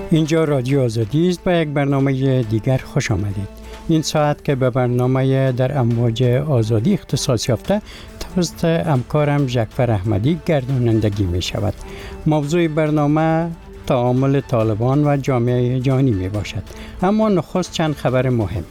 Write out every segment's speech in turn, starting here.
اینجا رادیو آزادی است. به یک برنامه دیگر خوش آمدید. این ساعت که به برنامه در امواج آزادی اختصاص یافته توسط همکارم ژکفر احمدی گردانندگی می شود. موضوع برنامه تعامل طالبان و جامعه جهانی می باشد. اما نخست چند خبر مهم.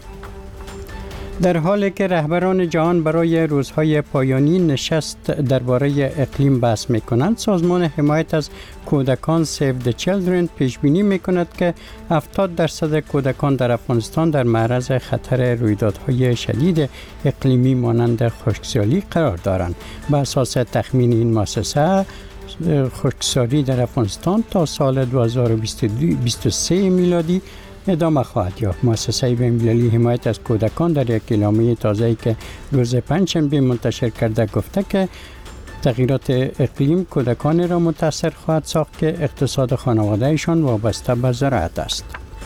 در حالی که رهبران جهان برای روزهای پایانی نشست درباره اقلیم بحث می‌کنند، سازمان حمایت از کودکان Save the Children پیش بینی می‌کند که 70% کودکان در افغانستان در معرض خطر رویدادهای شدید اقلیمی مانند خشکسالی قرار دارند. بر اساس تخمین این مؤسسه، خشکسالی در افغانستان تا سال 2023 میلادی ادامه خواهد یافت. مؤسسه بین‌المللی حمایت از کودکان در یک اعلامیه تازه‌ای که روز پنجشنبه منتشر کرده گفته که تغییرات اقلیم کودکانی را متاثر خواهد ساخت که اقتصاد خانواده‌شان وابسته به زراعت است.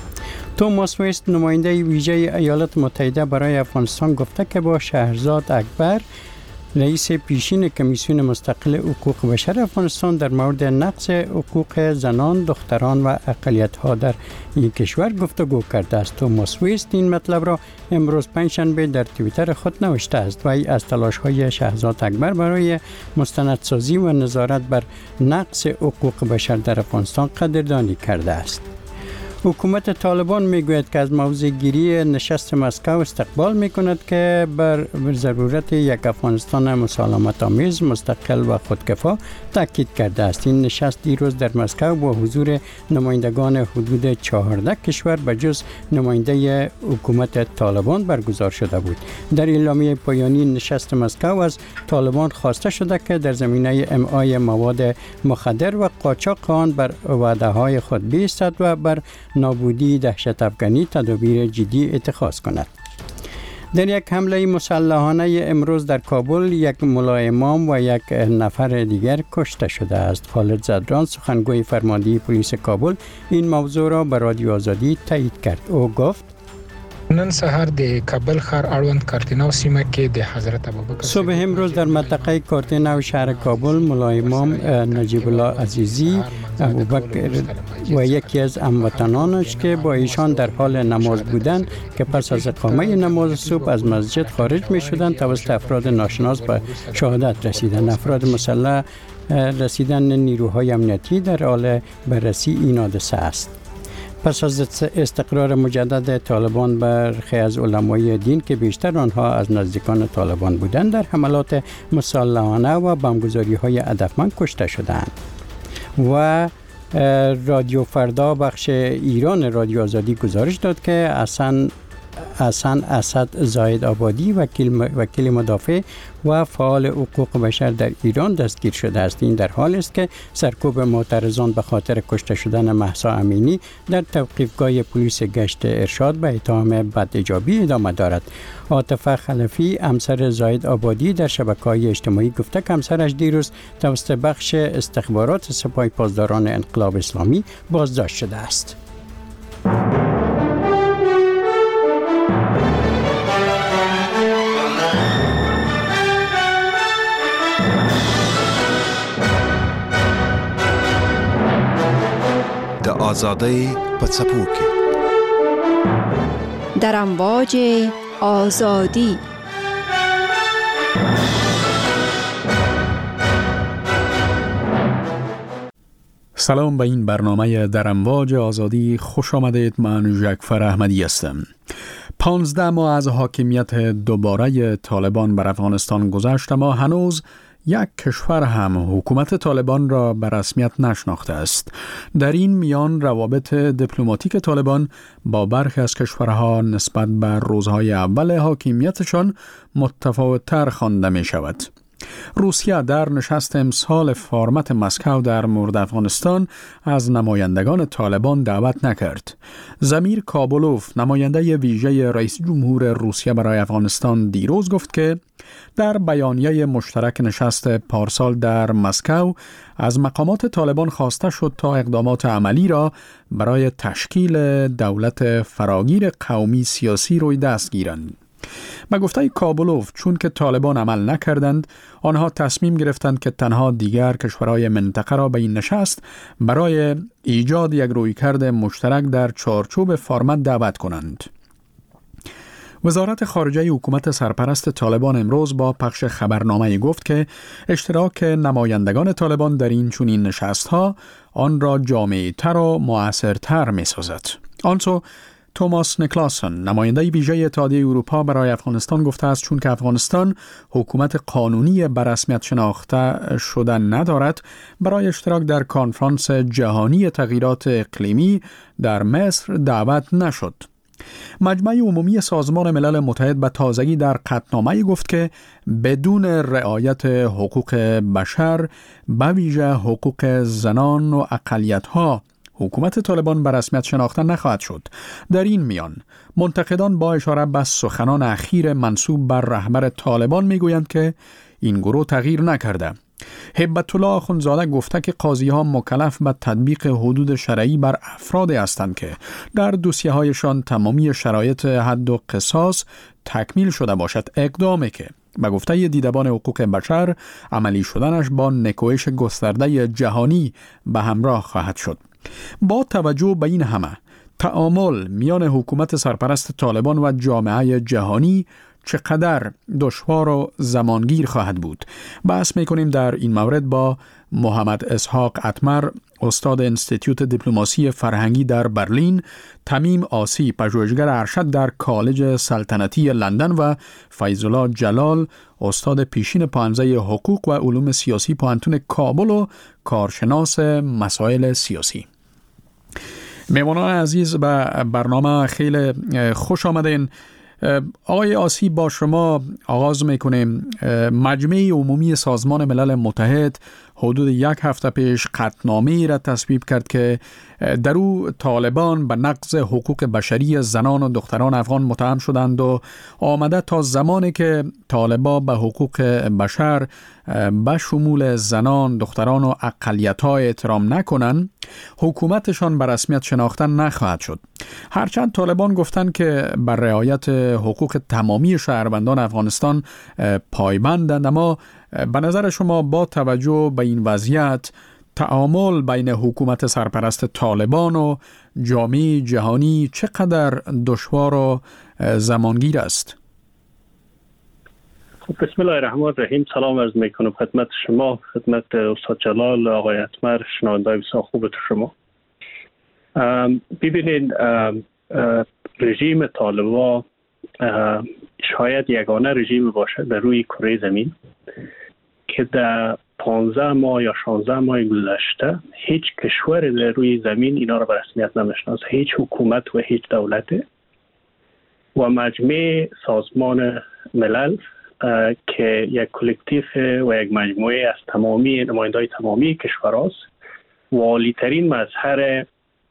توماس ویست، نماینده ویژه ایالات متحده برای افغانستان، گفته که با شهرزاد اکبر، رئیس پیشین کمیسیون مستقل حقوق بشر افغانستان، در مورد نقض حقوق زنان، دختران و اقلیت‌ها در این کشور گفتگو کرده است. توماس ویست این مطلب را امروز پنجشنبه در توییتر خود نوشته است. وی از تلاش‌های شهرزاد اکبر برای مستندسازی و نظارت بر نقض حقوق بشر در افغانستان قدردانی کرده است. حکومت طالبان میگوید که از موضع گیری نشست مسکو استقبال میکند که بر ضرورت یک افغانستان مسالمت آمیز، مستقل و خودکفا تاکید کرده است. این نشست دیروز در مسکو با حضور نمایندگان حدود 14 کشور به جز نماینده حکومت طالبان برگزار شده بود. در اعلامیه پایانی نشست مسکو از طالبان خواسته شده که در زمینه امعای مواد مخدر و قاچاق آن بر وعده‌های خود بایستد و بر نابودی دهشت افغانی تدابیر جدی اتخاذ کند. در یک حمله مسلحانه امروز در کابل، یک ملا امام و یک نفر دیگر کشته شده است. خالد زدران، سخنگوی فرمانده پلیس کابل، این موضوع را به رادیو آزادی تایید کرد. او گفت: نن سحر د کابل ښار اړوند کارتیناو سیمه کې د حضرت ابوبکر صبح امروز در منطقه کارتیناو شهر کابل، ملا امام نجیب الله عزیزی ابوبکر و یکی از هموطنانش که با ایشان در حال نماز بودند که پس از اقامه نماز صبح از مسجد خارج می شدند، توسط افراد ناشناس به شهادت رسیدند. افراد مسلح رسیدن نیروهای امنیتی در حال بررسی این حادثه است. پس از استقرار مجدد طالبان برخی از علمای دین که بیشتر آنها از نزدیکان طالبان بودند، در حملات مسلحانه و بمبگذاری‌های هدفمند کشته شدند. و رادیو فردا بخش ایران رادیو آزادی گزارش داد که حسن اسد زاید آبادی، وکیل مدافع و فعال حقوق بشر در ایران دستگیر شده است. این در حال است که سرکوب معترضان به خاطر کشته شدن مهسا امینی در توقیفگاه پلیس گشت ارشاد به اتهام بدحجابی ادامه دارد. عاطفه خلفی، همسر زاید آبادی، در شبکه‌های اجتماعی گفته که همسرش دیروز توسط بخش استخبارات سپاه پاسداران انقلاب اسلامی بازداشت شده است. آزادی په څپو کې در امواج آزادی. سلام به این برنامه در امواج آزادی خوش آمدید. من ژکفر احمدی هستم. 15 ماه از حاکمیت دوباره طالبان بر افغانستان گذشت، اما هنوز یک کشور هم حکومت طالبان را به رسمیت نشناخته است. در این میان روابط دیپلماتیک طالبان با برخی از کشورها نسبت به روزهای اول حاکمیتشان متفاوت‌تر خوانده می شود. روسیه در نشست امسال فرمت مسکو در مورد افغانستان از نمایندگان طالبان دعوت نکرد. زمیر کابولوف، نماینده ویژه رئیس جمهور روسیه برای افغانستان، دیروز گفت که در بیانیه مشترک نشست پارسال در مسکو از مقامات طالبان خواسته شد تا اقدامات عملی را برای تشکیل دولت فراگیر قومی سیاسی روی دست گیرند. به گفته کابلوف، چون که طالبان عمل نکردند، آنها تصمیم گرفتند که تنها دیگر کشورهای منطقه را به این نشست برای ایجاد یک رویکرد مشترک در چارچوب فرمت دعوت کنند. وزارت خارجه حکومت سرپرست طالبان امروز با پخش خبرنامه گفت که اشتراک نمایندگان طالبان در این چنین نشست‌ها آن را جامع‌تر و مؤثرتر می‌سازد. آنچه توماس نیکلاسون، نماینده ویژه اتحادیه اروپا برای افغانستان گفته است چون که افغانستان حکومت قانونی به رسمیت شناخته شده ندارد، برای اشتراک در کنفرانس جهانی تغییرات اقلیمی در مصر دعوت نشد. مجمع عمومی سازمان ملل متحد به تازگی در قطعنامه گفت که بدون رعایت حقوق بشر، به ویژه حقوق زنان و اقلیت‌ها، حکومت طالبان به رسمیت شناخته نخواهد شد. در این میان منتقدان با اشاره به سخنان اخیر منسوب بر رهبر طالبان میگویند که این گروه تغییر نکرده. هبت الله آخوندزاده گفته که قاضی‌ها مکلف به تطبیق حدود شرعی بر افرادی هستند که در دوسیه‌هایشان تمامی شرایط حد و قصاص تکمیل شده باشد، اقدامی که به گفته دیدبان حقوق بشر عملی شدنش با نکوهش گسترده جهانی به همراه خواهد شد. با توجه به این همه، تعامل میان حکومت سرپرست طالبان و جامعه جهانی چقدر دشوار و زمانگیر خواهد بود؟ بحث میکنیم در این مورد با محمد اسحاق اتمر، استاد انستیتیوت دیپلماسی فرهنگی در برلین، تمیم آسی، پژوهشگر ارشد در کالج سلطنتی لندن و فیض الله جلال، استاد پیشین پانزه حقوق و علوم سیاسی پانتون کابل و کارشناس مسائل سیاسی. میهمانان عزیز، به برنامه خیلی خوش آمدین. آقای آسی، با شما آغاز میکنیم. مجمع عمومی سازمان ملل متحد حدود یک هفته پیش قطعنامه‌ای را تصویب کرد که در او طالبان به نقض حقوق بشری زنان و دختران افغان متهم شدند و آمده تا زمانی که طالبان به حقوق بشر به شمول زنان، دختران و اقلیت‌ها احترام نکنند، حکومتشان به رسمیت شناخته نخواهد شد. هرچند طالبان گفتند که بر رعایت حقوق تمامی شهروندان افغانستان پایبندند، اما به نظر شما با توجه به این وضعیت، تعامل بین حکومت سرپرست طالبان و جامعه جهانی چقدر دشوار و زمانگیر است؟ بسم الله الرحمن الرحیم. سلام عرض میکنم خدمت شما، خدمت استاد جلال، آقای اتمر، شنونده‌های بسیار خوب شما. ببینید، رژیم طالبان شاید یگانه رژیم باشه در روی کره زمین که در 15 ماه یا 16 ماه گذشته هیچ کشور در روی زمین اینا را به رسمیت نمیشناسه، هیچ حکومت و هیچ دولت و مجمع سازمان ملل که یک کلکتیف و یک مجموعه از تمامی نماینده‌های تمامی کشورهاست و عالی‌ترین مظهر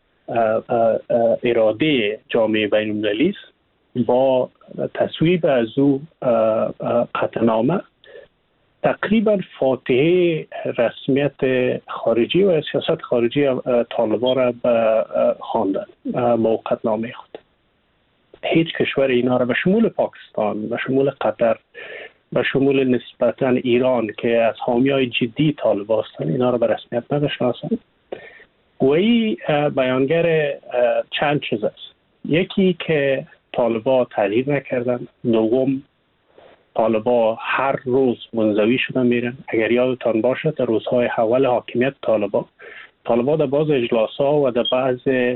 اراده جامعه بین‌المللی است. با تصویب از او قطعنامه تقریبا فاتحه رسمیت خارجی و سیاست خارجی طالبان را خواندند با قطعنامه خود. هیچ کشور اینا را به شمول پاکستان، به شمول قطر، به شمول نسبتاً ایران که از حامیای جدی طالبان هستند، اینا را به رسمیت نمی‌شناسند. و این بیانگر چند چیز است. یکی که طالبان تغییر نکردن، دوم طالبان هر روز منزوی شدن میرن. اگر یادتان باشه در روزهای اول حاکمیت طالبان در بعض اجلاس‌ها و در بعض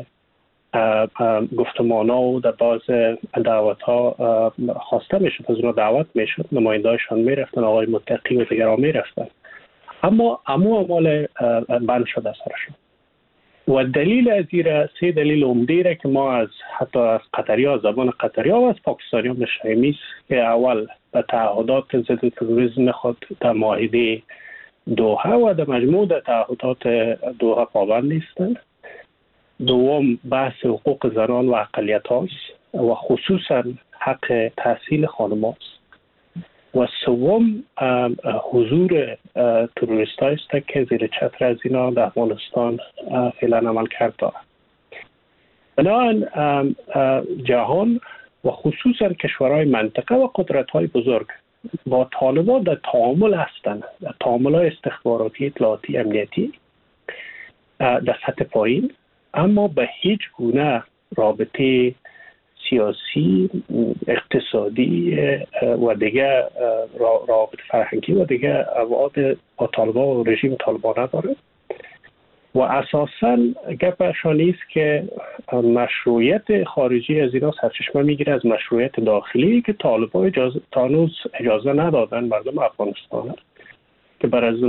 گفتمان‌ها و در بعض دعوت‌ها خواسته میشد، از اونها دعوت میشد، نماینده‌هاشان میرفتن، آقای متقی و دیگران میرفتن، اما اعمال بند شده سرشون. و دلیل از این سه دلیل عمده را که ما از حتی از قطری‌ها، زبان قطری‌ها و از پاکستانی‌ها می‌شنویم است که اول به تعهدات ضد تروریسم خود در معاهده دوحه و در مجموع در تعهدات دوحه پابند نیستند. دوم بحث حقوق زنان و اقلیت هاست و خصوصا حق تحصیل خانم هاست. و سوم حضور تروریست هاست که زیر چتر از اینا در افغانستان فعلا عمل کرد دارد. بنابراین جهان و خصوصا کشورهای منطقه و قدرت‌های بزرگ با طالبان در تعامل هستند، در تعامل‌های استخباراتی، اطلاعاتی، امنیتی در سطح پایین، اما به هیچ گونه رابطه سیاسی، اقتصادی و دیگه رابطه فرهنگی و دیگه ابعاد با طالبان و رژیم طالبان نداره و اساساً گپشان است که مشروعیت خارجی از اینا سرچشمه میگیره از مشروعیت داخلی که طالبان اجازه ندادن مردم افغانستان که بر از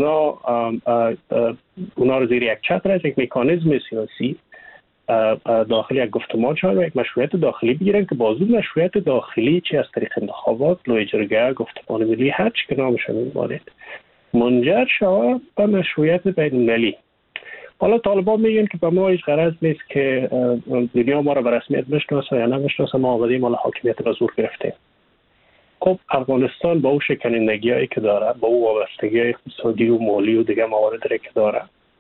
اونا رو زیر یک چتر از یک مکانیزم سیاسی داخلی یک گفتمان شاید و یک مشروعیت داخلی بگیرن که بازو مشروعیت داخلی چی از طریق انتخابات، لوی جرگه، گفتمان ملی، هر چی که نامش میبارد منجر شود به مشروعیت بین المللی. حالا طالبان میگن که به ما هیچ غرض نیست که دنیا ما را به رسمیت بشناسه یا نمیشناسه، ما آمدیم حالا حاکمیت به زور گرفتیم. خب افغانستان با او شکنندگی‌هایی که داره، با او وابستگی اقتصادی و مالی و دیگه مواردی که داره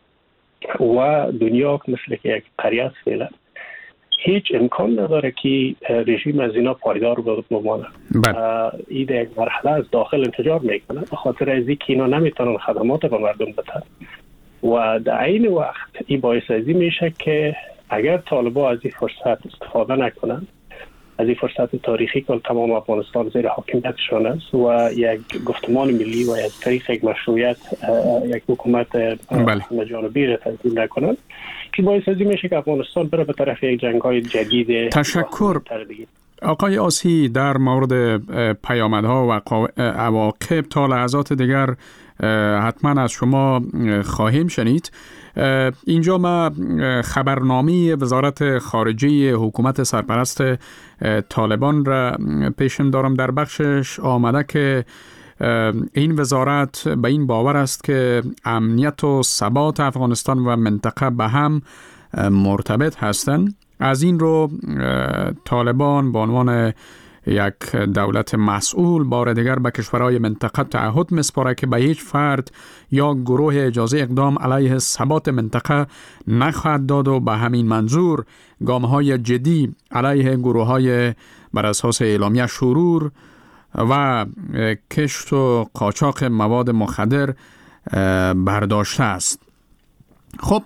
و دنیا مثل که یک قریه است فعلا، هیچ امکان نداره که رژیم از اینا پایدار بمانه. این یک مرحله از داخل انفجار میکنه به خاطر از اینکه اینا نمیتونن خدمات به مردم بدن و در عین وقت این باعث ازی میشه که اگر طالبان از این فرصت استفاده نکنن، از این فرصت تاریخی که تمام افغانستان زیر حاکمیتشان است و یک گفتمان ملی و از طریق یک مشروعیت یک حکومت جانبی را تنظیم نکنند که باعث ازی میشه که افغانستان بره به طرف یک جنگ‌های جدید. تشکر آقای آسی. در مورد پیامدها و عواقب تا لحظات دیگر حتما از شما خواهیم شنید. اینجا ما خبرنامه وزارت خارجه حکومت سرپرست طالبان را پیشم دارم. در بخشش آمده که این وزارت به این باور است که امنیت و ثبات افغانستان و منطقه به هم مرتبط هستند. از این رو طالبان به عنوان یک دولت مسئول بار دیگر به کشورهای منطقه تعهد میسپاره که به هیچ فرد یا گروه اجازه اقدام علیه ثبات منطقه نخواهد داد و به همین منظور گام‌های جدی علیه گروه‌های بر اساس اعلامیه شرور و کشت و قاچاق مواد مخدر برداشته است. خب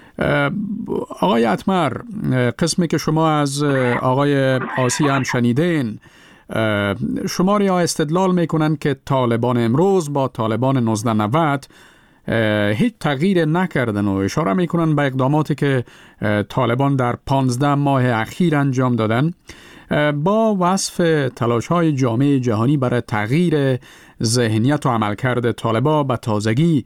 آقای اتمر، قسمی که شما از آقای آسی هم شنیدین، شما را استدلال میکنن که طالبان امروز با طالبان 1990 هیچ تغییر نکردن و اشاره میکنن به اقداماتی که طالبان در 15 ماه اخیر انجام دادن با وصف تلاش‌های جامعه جهانی برای تغییر ذهنیت و عملکرد طالبان. به تازگی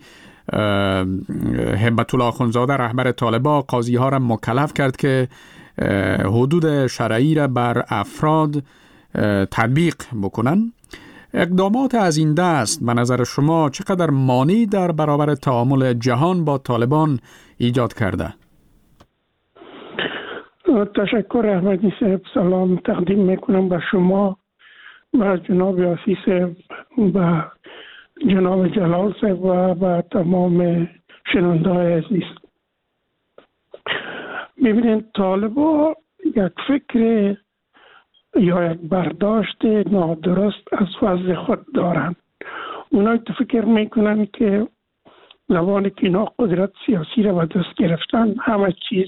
هبت الله اخوندزاده رهبر طالبان قاضی‌ها را مکلف کرد که حدود شرعی را بر افراد تطبیق بکنن. اقدامات از این دست به نظر شما چقدر مانعی در برابر تعامل جهان با طالبان ایجاد کرده؟ تشکر احمدی صاحب. سلام تقدیم میکنم به شما، به جناب آسی صاحب، به جناب جلال صاحب و به تمام شنونده‌های عزیز. ببینید، طالبان یک فکر یا یک برداشت نادرست از وضع خود دارند. اونا فکر میکنن که زمانی که اینا قدرت سیاسی را به دست گرفتن همه چیز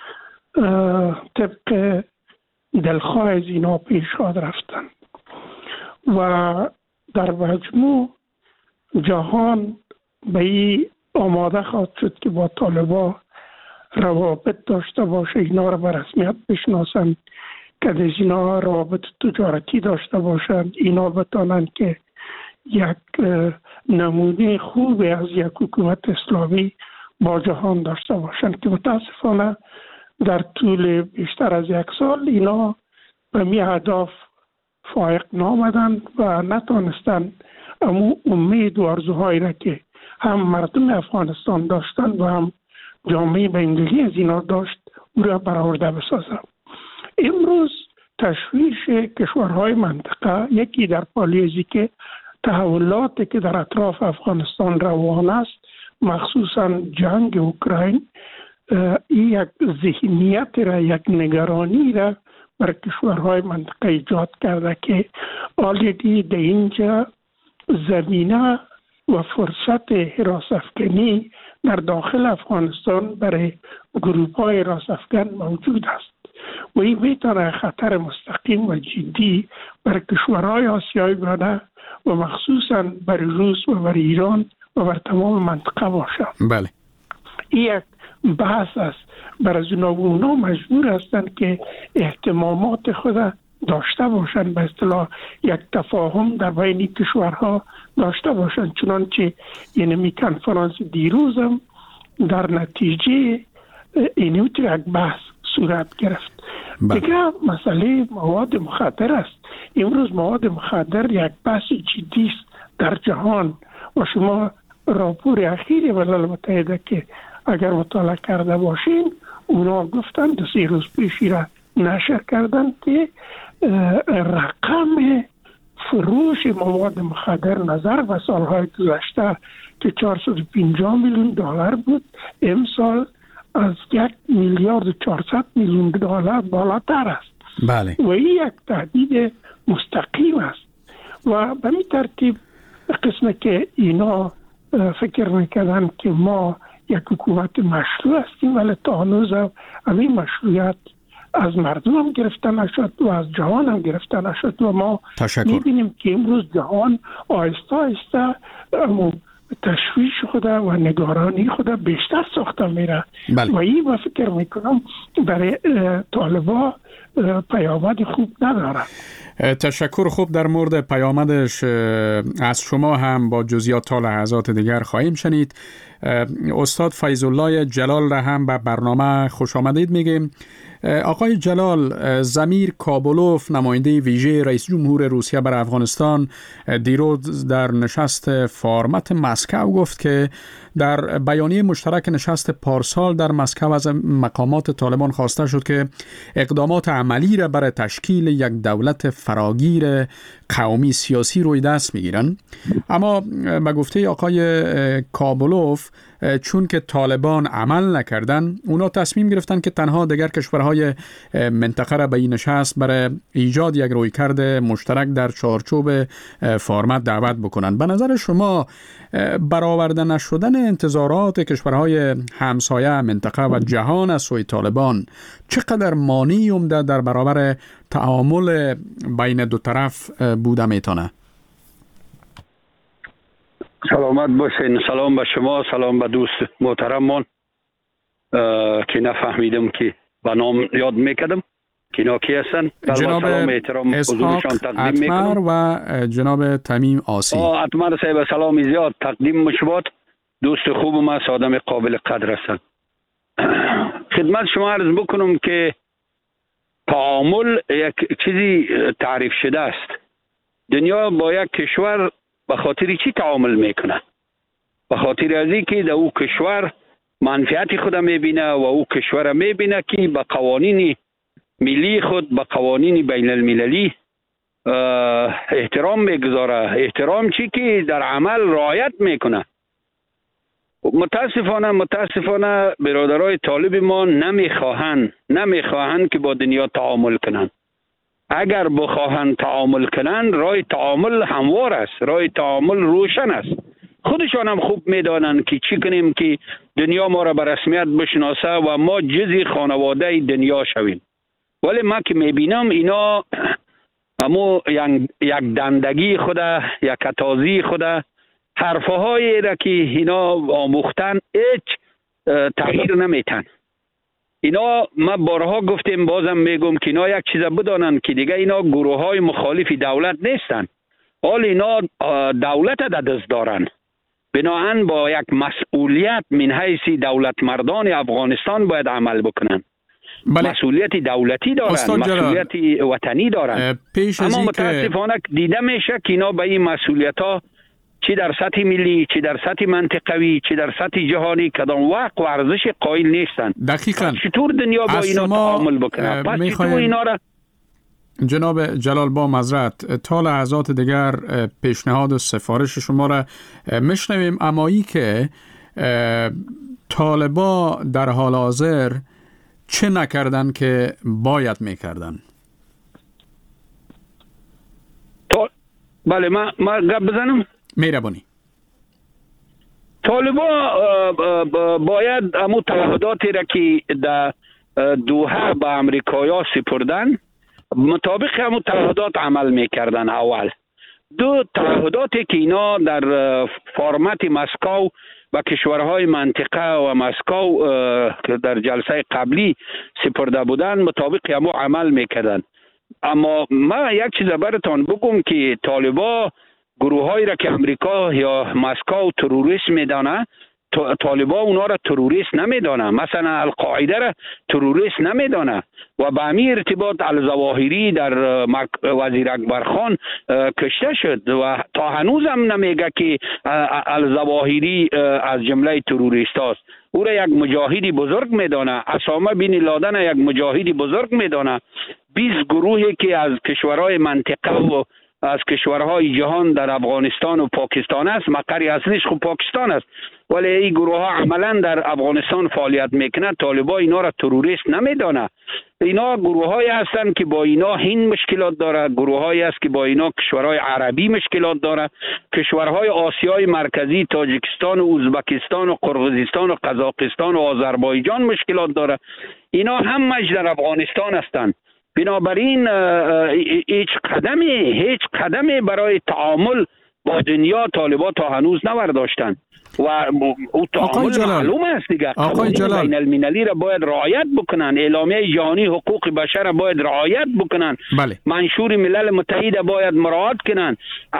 طبق دلخواه از اینا پیشاد رفتن و در مجموع جهان به این آماده خواهد شد که با طالبان روابط داشته باشه، اینا را به رسمیت بشناسند، که از اینا روابط تجارتی داشته باشند، اینا بتانند که یک نمونه خوبی از یک حکومت اسلامی با جهان داشته باشند که متاسفانه در طول بیشتر از یک سال اینا به می اهداف فائق نامدن و نتانستن امو امید و آرزوهایی را که هم مردم افغانستان داشتن و هم جامعه بین‌المللی از اینا داشت او را برآورده بسازن. امروز تشویش کشورهای منطقه یکی در پالیزی که تحولاتی که در اطراف افغانستان روان است، مخصوصا جنگ اوکراین، این یک ذهنیت را، یک نگرانی را برای کشورهای منطقه ایجاد کرده که آلردی در اینجا زمینه و فرصت حراس افکنی در داخل افغانستان برای گروه‌های حراس افکن موجود است و این میتونه خطر مستقیم و جدی برای کشورهای آسیای میانه و مخصوصاً برای روس و برای ایران و برای تمام منطقه باشه. بله. این یک بحث است. برای اونا مجبور هستند که اهتمامات خود داشته باشند، به اصطلاح یک تفاهم در بین کشورها داشته باشند، چنانچه یعنی کنفرانس دیروز هم در نتیجه اینو یک بحث صورت گرفت. دیگه مسئله مواد مخدر است. امروز مواد مخدر یک بحث جدی است در جهان و شما راپور اخیر ملل متحده که اگر مطالعه کرده باشین اونا گفتن 2 روز پیش را نشر کردن که رقم فروش مواد مخدر نظر به سالهای گذشته که 450 میلیون دلار بود، امسال از 1,400,000,000 دلار بالاتر است. بله. و این یک تهدید مستقیم است و به این ترتیب قسمه که اینا فکر میکردن که ما یک حکومت مشروع هستیم ولی تا هنوز همین مشروعیت از مردم هم گرفته نشد و از جهان هم گرفته نشد و ما میبینیم که امروز جهان آهسته آهسته تشویش خود و نگرانی خود بیشتر ساخته میره. بله. و این با فکر میکنم برای طالبا پیامد خوب نداره. تشکر. خوب، در مورد پیامدش از شما هم با جزئیات تا لحظات دیگر خواهیم شنید. استاد فیض الله جلال را هم به برنامه خوش آمدید میگیم. آقای جلال، ضمیر کابلوف، نماینده ویژه رئیس جمهور روسیه بر افغانستان، دیروز در نشست فارمت مسکو گفت که در بیانیه مشترک نشست پارسال در مسکو از مقامات طالبان خواسته شد که اقدامات عملی را برای تشکیل یک دولت فراگیر قومی سیاسی روی دست میگیرن. اما به گفته آقای کابلوف چون که طالبان عمل نکردن، اونا تصمیم گرفتن که تنها دیگر کشورهای منطقه را به این نشست برای ایجاد یک رویکرد مشترک در چارچوب فارمت دعوت بکنن. به نظر شما برآورده نشدن انتظارات کشورهای همسایه منطقه و جهان از سوی طالبان چقدر مانعی عمده در برابر تعامل بین دو طرف بوده میتونه؟ سلامت باشین. سلام به شما، سلام به دوست محترمان که نفهمیدم که به نام یاد میکردم که اینا کی هستن. جناب اسحاق اتمر و جناب تمیم آسی. اتمر صاحب سلام زیاد تقدیم مشبات. دوست خوب ما، آدم قابل قدر هستن. خدمت شما عرض بکنم که تعامل یک چیزی تعریف شده است. دنیا با یک کشور به خاطر چی تعامل میکنه؟ به خاطر از اینکه در او کشور منفعت خود میبینه و او کشور میبینه که به قوانین ملی خود، به قوانین بین المللی احترام میگذاره. احترام چی که در عمل رعایت میکنه. متاسفانه برادرای طالب ما نمیخواهند که با دنیا تعامل کنند. اگر بخواهند تعامل کنند، راه تعامل هموار است، راه تعامل روشن است. خودشان هم خوب میدانند که چی کنیم که دنیا ما را به رسمیت بشناسه و ما جزء خانواده دنیا شویم. ولی ما که میبینم اینا همو یک دندگی خود، یک کتازی خود، حرفهایی را که اینا آموختن هیچ تغییر نمیتن. اینا ما بارها گفتیم، بازم میگم که اینا یک چیز بدانند که دیگه اینا گروه های مخالف دولت نیستن. حال اینا دولت در دست دارن. بناهن با یک مسئولیت من حیث دولت مردان افغانستان باید عمل بکنن. بله. مسئولیت دولتی دارن، مسئولیت وطنی دارن. اما متاسفانه دیده میشه که اینا به این مسئولیت ها چی در سطح ملی، چی در سطح منطقوی، چی در سطح جهانی کدام وقت و ارزش قائل نیستن. دقیقاً. چطور دنیا با اینا تعامل بکنه؟ پس چطور اینا را جناب جلال با معذرت تا لحظات دیگر پیشنهاد و سفارش شما را میشنویم. اما ای که طالبا در حال حاضر چه نکردن که باید میکردن؟ بله ما گپ بزنم. مهربانی. طالبا باید امو تعهداتی را که در دوحه به امریکایا سپردن مطابق همون تعهدات عمل میکردن. اول دو تعهداتی که اینا در فرمت مسکو و کشورهای منطقه و مسکو که در جلسه قبلی سپرده بودن مطابق همون عمل میکردن. اما ما یک چیز براتون بگم که طالبا گروهایی را که امریکا یا مسکو تروریست میدانه، طالبا اونا را تروریست نمیدانه. مثلا القاعده را تروریست نمیدانه و به همین ارتباط الظواهری در وزیر اکبرخان کشته شد و تا هنوز هم نمیگه که الظواهری از جمله تروریست است. او را یک مجاهدی بزرگ میدانه. اسامه بن لادن یک مجاهدی بزرگ میدانه. 20 گروهی که از کشورهای منطقه و از کشورهای جهان در افغانستان و پاکستان است، مقر اصلیش خب پاکستان است، ولی این گروه ها عملا در افغانستان فعالیت میکنه. طالبا اینا را تروریست نمیدانه. اینا گروه های هستند که با اینا هند مشکلات داره، گروه هایی است که با اینا کشورهای عربی مشکلات داره، کشورهای آسیای مرکزی تاجیکستان و ازبکستان و قرقیزستان و قزاقستان و آذربایجان مشکلات داره. اینا همش در افغانستان هستند. بنابراین هیچ قدمی برای تعامل با دنیا طالبان تا هنوز نورداشتن و او تعامل معلوم است دیگه. قوانین بین المللی را باید رعایت بکنن، اعلامیه جهانی حقوق بشر را باید رعایت بکنن. بله. منشور ملل متحد باید مراعات کنن.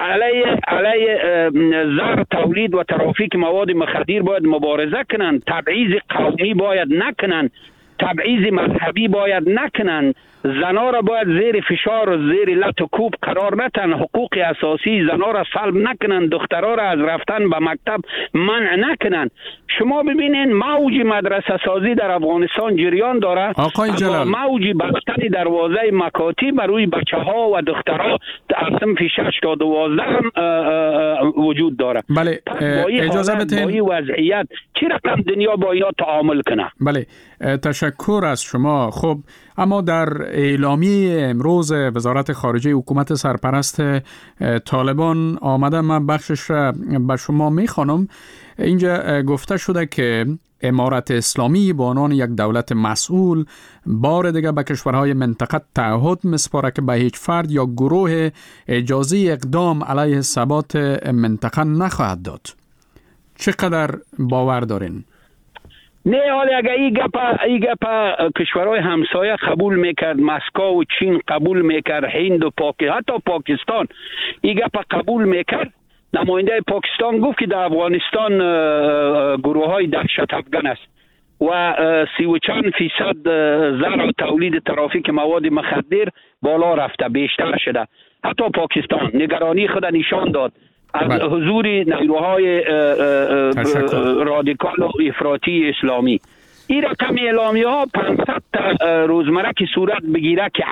علیه زر تولید و ترافیک مواد مخدر باید مبارزه کنن. تبعیض قومی باید نکنن، تبعیض مذهبی باید نکنن. زنا را باید زیر فشار و زیر لط و کوب قرار ندن. حقوق اساسی زنا را سلب نکنن. دخترها را از رفتن به مکتب منع نکنن. شما ببینین موج مدرسه سازی در افغانستان جریان داره. آقای جلال، موج بستن دروازه مکاتب روی بچه ها و دخترها از صنف 6 تا 12 هم وجود داره. بله، اجازه بدین. با این وضعیت چی رقم دنیا با اینا تعامل کنه؟ بله، تشکر از شما. خب اما در اعلامیه امروز وزارت خارجه حکومت سرپرست طالبان آمده، من بخشش را به شما میخوانم. اینجا گفته شده که امارت اسلامی به عنوان یک دولت مسئول بار دیگر به کشورهای منطقه تعهد میسپاره که به هیچ فرد یا گروه اجازه اقدام علیه ثبات منطقه نخواهد داد. چقدر باور دارین؟ نه، حالا اگر این گپ کشورهای همسایه قبول میکرد، مسکو و چین قبول میکرد، هند و حتی پاکستان این گپ قبول میکرد، نماینده پاکستان گفت که در افغانستان گروه های دهشت افغان است و 30% زر و تولید ترافیک مواد مخدر بالا رفته، بیشتر شده. حتی پاکستان نگرانی خود نشان داد از حضور نیروهای رادیکال و افراطی اسلامی. این رقم اعلامی ها 500 روزمره که صورت بگیره که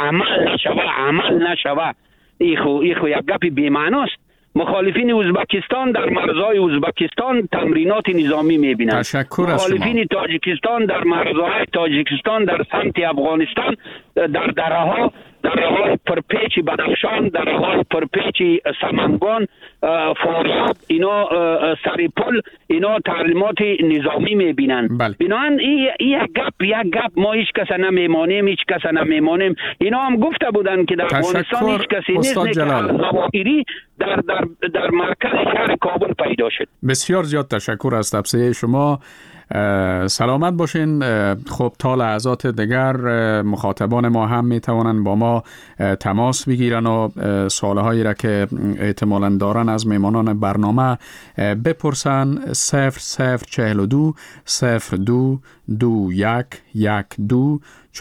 عمل نشوه ایخو یک گپ بی‌معناست. مخالفین ازبکستان در مرزهای ازبکستان تمرینات نظامی میبینند. مخالفین تاجیکستان در مرزهای تاجیکستان در سمت افغانستان در درهای پرپیچ بدخشان، درهای پرپیچ سمنگان، فاریاب، اینا سریپل، اینا تعلیمات نظامی میبینن. بنابراین این یک گپ ما هیچ کس نمیمانیم. اینا هم گفته بودن که در افغانستان هیچ کسی نیست که ظواهری در مرکز شهر کابل پیدا شد. بسیار زیاد تشکر از توصیه شما. سلامت باشین. خب تا لحظات دیگر مخاطبان ما هم می توانند با ما تماس بگیرن و سوالهایی را که احتمالاً دارن از میمانان برنامه بپرسن. 0042 02 21 12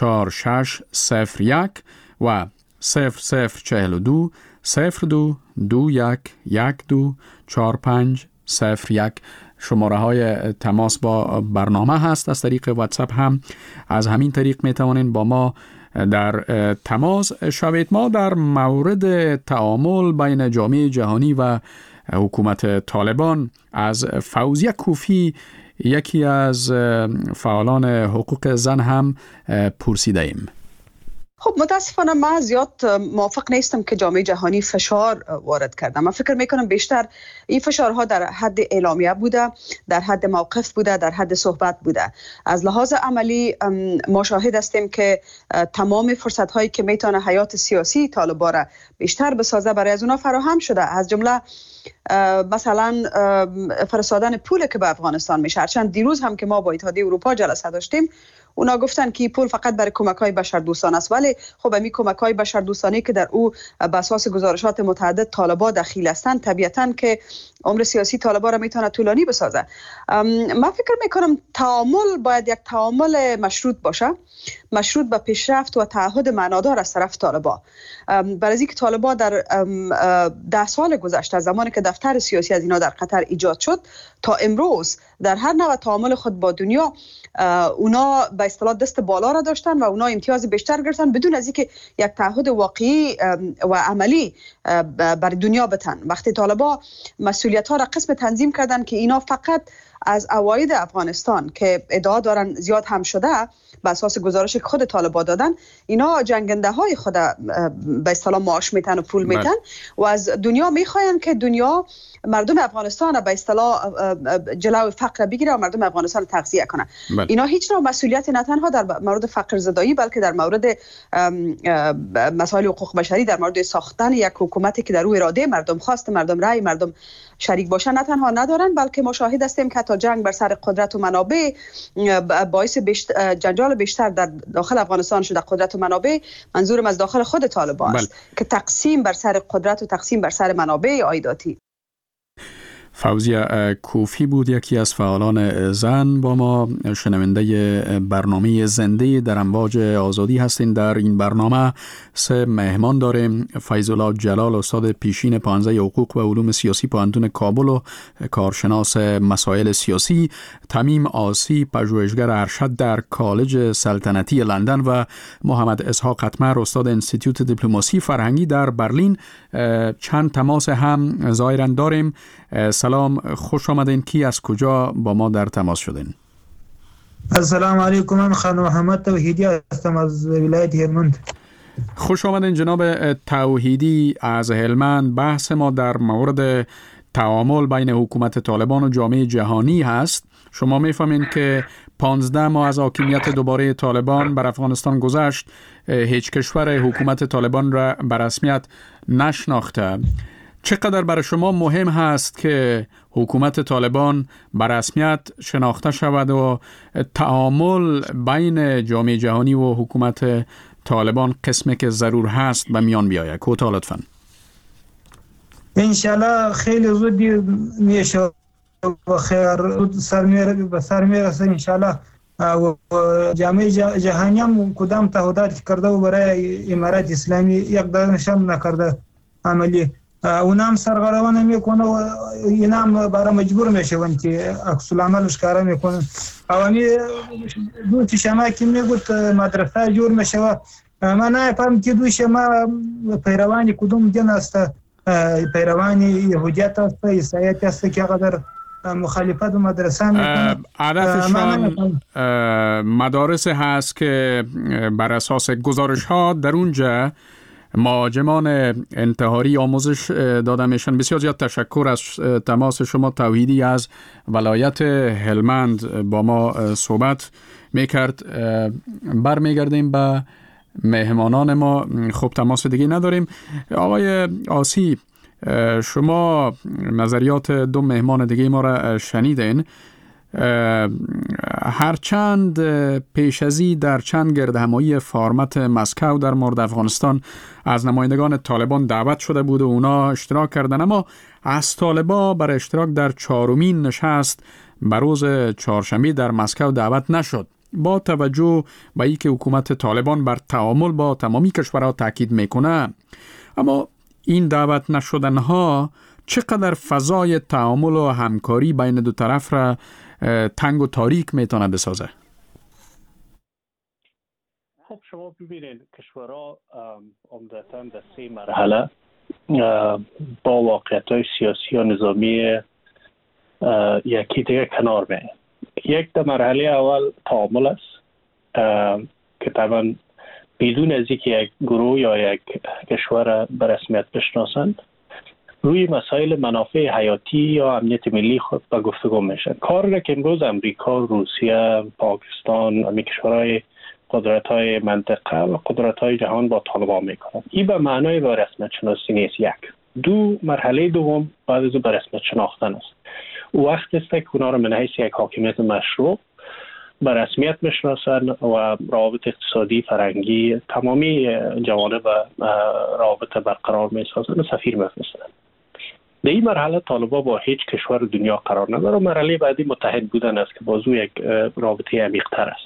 4601 و 0042 02 21 12 4501 شماره های تماس با برنامه هست. از طریق واتساپ هم از همین طریق می توانید با ما در تماس شوید. ما در مورد تعامل بین جامعه جهانی و حکومت طالبان از فوزیه کوفی، یکی از فعالان حقوق زن، هم پرسیده ایم. خب متاسفانه من زیاد موافق نیستم که جامعه جهانی فشار وارد کرده. من فکر میکنم بیشتر این فشارها در حد اعلامیه بوده، در حد موقف بوده، در حد صحبت بوده. از لحاظ عملی ما شاهد هستیم که تمام فرصت هایی که میتونه حیات سیاسی طالبا را بیشتر بسازه برای از اونا فراهم شده. از جمله مثلا فرستادن پول که به افغانستان میشه. چند دیروز هم که ما با اتحادیه اروپا جلسه داشتیم، اونا گفتن که پول فقط برای کمک‌های بشردوستانه است، ولی خب این کمک‌های بشردوستانه که در او بر اساس گزارشات متعدد طالبا دخیل هستند، طبیعتاً که عمر سیاسی طالبا را میتونه طولانی بسازه. من فکر میکنم تعامل باید یک تعامل مشروط باشه، مشروط به پیشرفت و تعهد معنادار از طرف طالبا. برای اینکه طالبا در 10 سال گذشته از زمانی که دفتر سیاسی از اینا در قطر ایجاد شد تا امروز در هر نوع تعامل خود با دنیا اونا به اصطلاح دست بالا را داشتن و اونا امتیاز بیشتر گرفتن بدون از اینکه یک تعهد واقعی و عملی بر دنیا بتن. وقتی طالبا مسئولیت ها را قسم تنظیم کردن که اینا فقط از عواید افغانستان که ادعا دارن زیاد هم شده به اساس گزارش که خود طالبا دادن، اینا جنگنده های خود به اصطلاح معاش میتن و پول میتن و از دنیا میخواین که دنیا مردم افغانستان به اصطلاح جلو فقر بگیره و مردم افغانستان تغذیه کنه. اینا هیچ نوع مسئولیت نه تنها در مورد فقر زدایی بلکه در مورد مسائل حقوق بشری، در مورد ساختن یک حکومتی که در روی اراده مردم، خواست مردم، رأی مردم شریک باشن نه تنها ندارن، بلکه ما شاهد هستیم که تا جنگ بر سر قدرت و منابع باعث جنجال بیشتر در داخل افغانستان شده. قدرت و منابع منظورم از داخل خود طالبان است که تقسیم بر سر قدرت و تقسیم بر سر منابع عایداتی. فوزیه کوفی بود، یکی از فعالان زن، با ما شنونده برنامه زنده در امواج آزادی هستین. در این برنامه 3 مهمان داریم: فیض‌الله جلال، استاد پیشین پانزه حقوق و علوم سیاسی پوهنتون کابل و کارشناس مسائل سیاسی، تمیم آسی، پژوهشگر ارشد در کالج سلطنتی لندن و محمد اسحاق قطمر، استاد انستیتوت دیپلماسی فرهنگی در برلین. چند تماس هم ظاهراً داریم. سلام، خوش آمدین. کی از کجا با ما در تماس شدین؟ السلام علیکم، من خانم محمد توحیدی هستم از ولایت هلمند. خوش آمدین جناب توحیدی از هلمند. بحث ما در مورد تعامل بین حکومت طالبان و جامعه جهانی هست. شما میفهمین که 15 ماه از حاکمیت دوباره طالبان بر افغانستان گذشت، هیچ کشور حکومت طالبان را به رسمیت نشناخته. چقدر برای شما مهم هست که حکومت طالبان به رسمیت شناخته شود و تعامل بین جامعه جهانی و حکومت طالبان قسمی که ضرور هست به میان بیاید؟ کوتاه لطفاً. انشالله خیلی زود میشه و خیر سر میرسه انشالله. و جامعه جهانی هم کدام تعهدات کرده و برای امارات اسلامی یک دانش هم نکرده عملی. اونا هم سرغړونه میکنه و اینا هم برای مجبور میشون که عکس العملش کار میکنن. اوانی دو شما که میگوت مدرسه جور میشه و من نفهم که دوی شما پیروانی کدوم دین است، پیروانی یهودیت است، عیسایت است که قدر مخالفت مدرسه میکنه. هدفشان مدارس هست که بر اساس گزارش ها در اونجا مهاجمان انتحاری آموزش داده میشن. بسیار زیاد تشکر از تماس شما. توحیدی از ولایت هلمند با ما صحبت میکرد. برمیگردیم به مهمانان ما. خب تماس دیگه نداریم. آقای آسی، شما نظریات 2 مهمان دیگه ما را شنیدین. هرچند پیش ازی در چند گردهمایی فارمت مسکو در مورد افغانستان از نمایندگان طالبان دعوت شده بود و اونا اشتراک کردن، اما از طالبان برای اشتراک در 4مین نشست بر روز چهارشنبه در مسکو دعوت نشد. با توجه به اینکه حکومت طالبان بر تعامل با تمامی کشورها تاکید میکنه، اما این دعوت نشدنها چقدر فضای تعامل و همکاری بین دو طرف را تنگ و تاریک میتونه بسازه؟ خب شما ببینید کشورها عمدتاً در 3 مرحله با واقعیت‌های سیاسی و نظامی یکی دیگه کنار میایند. یک در مرحله اول تعامل است که طبعا بدون از اینکه یک گروه یا یک کشور به رسمیت بشناسند روی مسائل منافع حیاتی یا امنیت ملی خود به گفتگو میشن. کاری را که امروز امریکا، روسیه، پاکستان، همین کشورهای قدرت‌های منطقه و قدرت‌های جهان با طالبان میکنند، این به معنای به رسمیت شناسی نیست. یک دو مرحله دوم بعد از به رسمیت شناختن است. او وقت است که اونا را من حیث یک حاکمیت مشروع به رسمیت میشناسند و روابط اقتصادی، فرهنگی، تمامی جوانب روابط برقرار میسازند و سفیر میفرستند. در این مرحله طالبان با هیچ کشور دنیا قرار نداره. مرحله بعدی متحد بودن است که بازو یک رابطه عمیق‌تر است.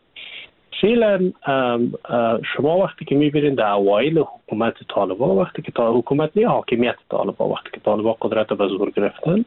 فعلا شما وقتی که میبینید در اوایل حکومت طالبان، وقتی که حکومت نه حاکمیت طالبان، وقتی که طالبان قدرت به زور گرفتن،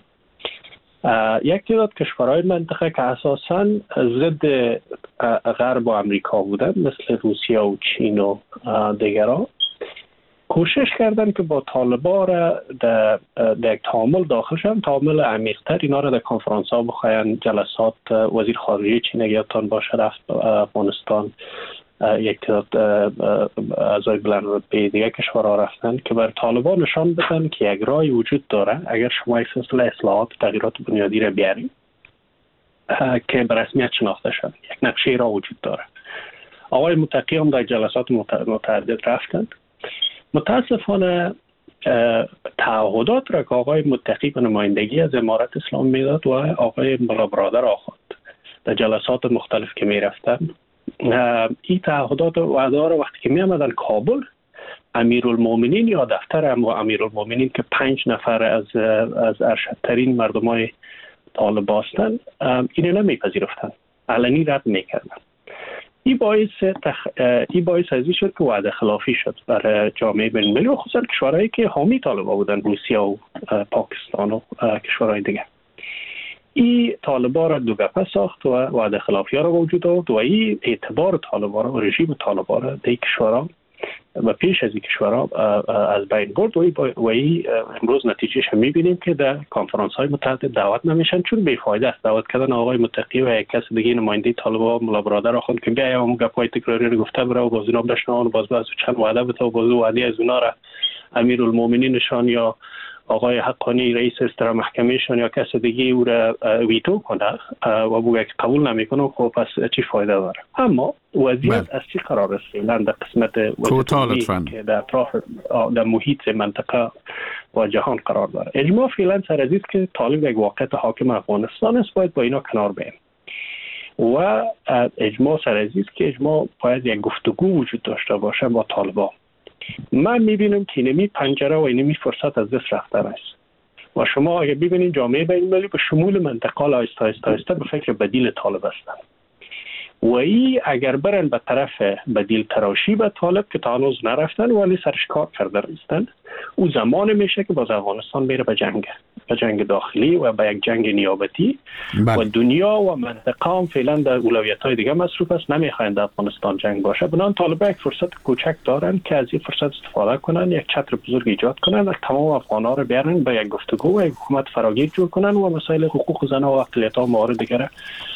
یک تعداد کشورهای منطقه که اساساً ضد غرب و امریکا بودن مثل روسیه و چین و دیگران کوشش کردن که با طالبان را در یک تعامل داخل شدن، تعامل عمیق‌تر. اینا را در کنفرانس ها بخواین، جلسات. وزیر خارجه چین یادتان باشه رفت افغانستان، یک تعداد اعضای بلند رتبه دیگه کشورها رفتن که بر طالبان نشان بدن که یک راهی وجود داره اگر شما یک سلسله اصلاحات و تغییرات بنیادی را بیارید که به رسمیت شناخته شد. یک نقشه راه وجود داره. آقای متقی هم در جلسات متعدد رفتند. متاسفانه تعهدات را که آقای متقی به نمایندگی از امارت اسلام میداد و آقای ملا برادر آخوند در جلسات مختلف که می رفتن، این تعهدات و وعده را وقتی که می آمدن کابل، امیرالمومنین یا دفتر امیرالمومنین که 5 نفر از ارشدترین مردمای طالبان هستند اینو نمیپذیرفتند، علنی رد میکردن. این باعث از این شد که وعده خلافی شد برای جامعه بین‌المللی و خصوصا کشورهایی که حامی طالبان بودن، روسیه و پاکستان و کشورهای دیگه. این طالبان را دو گپه ساخت و وعده خلافی ها را وجود آورد و این اعتبار طالبان و رژیم طالبان را در کشورها و پیش از این کشورها از بین برد و این امروز نتیجهش هم میبینیم که در کنفرانس های متعدد دعوت نمیشن، چون بیفایده است. دعوت کردن آقای متقی و یک کس دیگه نماینده طالبان ملا برادر آخوند که بیا اون گپای تکراری رو گفته بره و باز اینا بشنون و باز چند وعده بده و باز وعده از اونا را امیرالمومنین نشان یا آقای حقانی رئیس استرا محکمهشون یا کس دیگه او را ویتو کنه و بگه که قبول نمیکنه، خب پس چی فایده داره؟ اما وضعیت از چی قرار است فعلا در قسمت وضعیتی که در اطراف در محیط منطقه و جهان قرار داره؟ اجماع فعلا سر از است که طالب یک واقعیت حاکم افغانستان است، باید با اینا کنار بیم و اجماع سر از است که اجماع باید یک گفتگو وجود داشته باشه با طالبان. من میبینم که اینمی پنجره و اینمی فرصت از دست رفتن است و شما اگر ببینید جامعه بین‌المللی به شمول منطقه آهسته به فکر بدیل طالب هستند و این اگر برن به طرف بدیل تراشی به طالب که تا هنوز نرفتن ولی سرش کار کرده هستند، او زمان میشه که باز افغانستان میره به جنگ داخلی و به یک جنگ نیابتی و دنیا و منطقه هم فعلا در اولویت‌های دیگه مصروف است، نمیخواین در افغانستان جنگ باشه. بنابراین طالبان یک فرصت کوچک دارن که از این فرصت استفاده کنن، یک چتر بزرگ ایجاد کنن و تمام افغان‌ها رو بیارن به یک گفتگو و یک حکومت فراگیر جور کنن و مسائل حقوق زنان و اقلیت‌ها موارد دیگه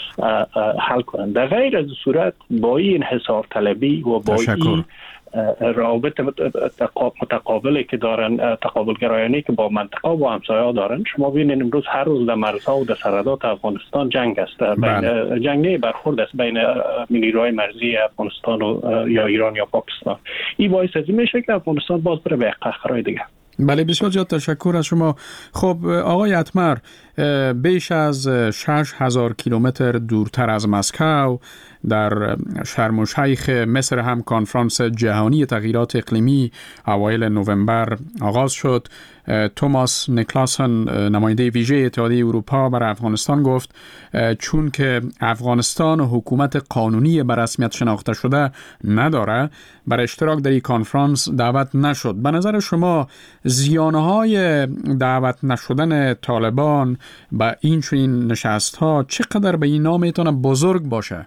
حل کنن. در غیر از صورت با این انحصار طلبی و با این روابط متقابلی که دارن، تقابل گرایانه‌ای که با منطقه و همسایه‌ها دارن، شما ببینید امروز هر روز در مرزها و در سرحدات افغانستان جنگ است، جنگ برخورد است بین نیروهای مرزی افغانستان و یا ایران یا پاکستان. این باعث از این میشه که افغانستان باز بره به قهقرای دیگه. بله، بسیار زیاد تشکر از شما. خب آقای اتمر، بیش از 6000 کیلومتر دورتر از مسکو در شرم الشیخ مصر هم کنفرانس جهانی تغییرات اقلیمی اوایل نوامبر آغاز شد. توماس نیکلاسن، نماینده ویژه اتحادیه اروپا برای افغانستان، گفت چون که افغانستان حکومت قانونی به رسمیت شناخته شده نداره، برای اشتراک در این کنفرانس دعوت نشد. به نظر شما زیانهای دعوت نشدن طالبان به این چنین نشست‌ها چقدر به این نام میتونه بزرگ باشه؟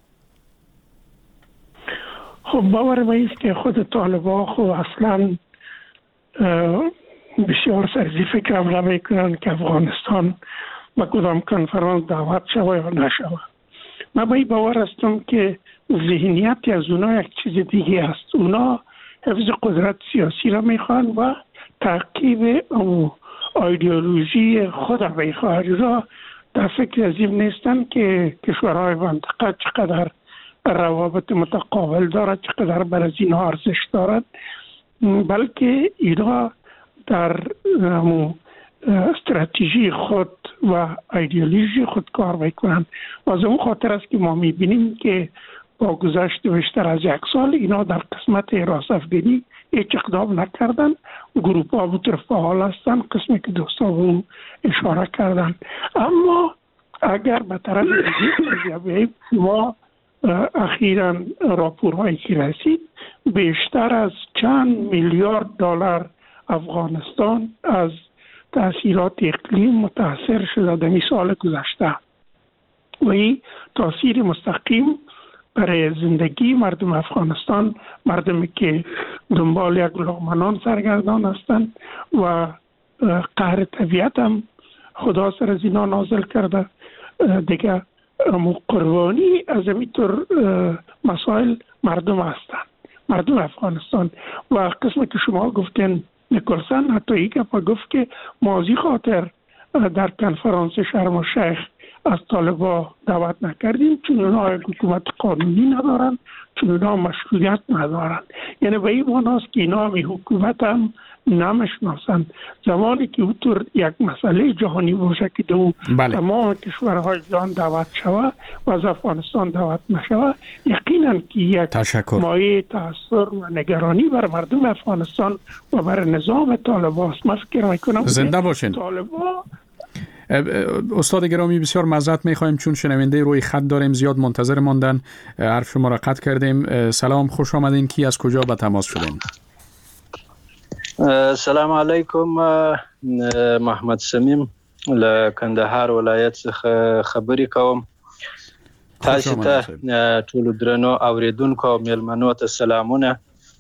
خب باور باید که خود طالبان خب اصلا بسیار سرزی فکر هم نمی کنند که افغانستان به کدام کنفرانس دعوت شود یا نشود. من به این باور هستم که ذهنیت از اونا یک چیز دیگه است. اونا حفظ قدرت سیاسی را میخوان و تعقیب ایدئولوژی خود میخوان. را در فکر از این نیستن که کشورهای منطقه چقدر روابط متقابل دارد، چقدر بر از اینها ارزش دارد، بلکه اینا در استراتژی خود و ایدئولوژی خود کار میکنند. و از اون خاطر است که ما میبینیم که با گذشت بیشتر از 1 سال اینا در قسمت راست افغانی هیچ اقدام نکردن. گروپ ها بطور فعال هستن، قسمی که دوستان اشاره کردن. اما اگر به طرف دیگه ما اخیراً راپورهایی که رسید بیشتر از چند میلیارد دلار افغانستان از تأثیرات اقلیم متاثر شده در سال گذشته و این تأثیر مستقیم برای زندگی مردم افغانستان، مردمی که دنبال یک لقمه نان سرگردان هستند و قهر طبیعت هم خدا سر از اینا نازل کرده دیگه. قربانی از اینطور مسائل مردم هستند، مردم افغانستان. و قسمی که شما گفتین نیکلسن حتی یک گفت که ماضی خاطر در کنفرانس شرم الشیخ از طالبا دعوت نکردیم چون اونا حکومت قانونی ندارن، چون اونا مشروعیت ندارن. یعنی به این معناست که اینا همی حکومت هم نمیشناسن. زمانی که اونطور یک مسئله جهانی باشه که تمام کشورهای جهان دعوت شوه و از افغانستان دعوت نشوه، یقینا که یک مایه تأثیر و نگرانی بر مردم افغانستان و بر نظام طالبا است. من فکر میکنم زنده باشین طالبا. استاد گرامی بسیار معذرت میخوایم چون شنونده روی خط داریم، زیاد منتظر ماندن، حرف شما را قطع کردیم. سلام، خوش آمدین. کی از کجا به تماس شدین؟ سلام علیکم، محمد سمیم لکندهار ولایت څخه خبرې کوم. تاسو ته ټول درنو اوریدونکو او مېلمنو ته سلامونه.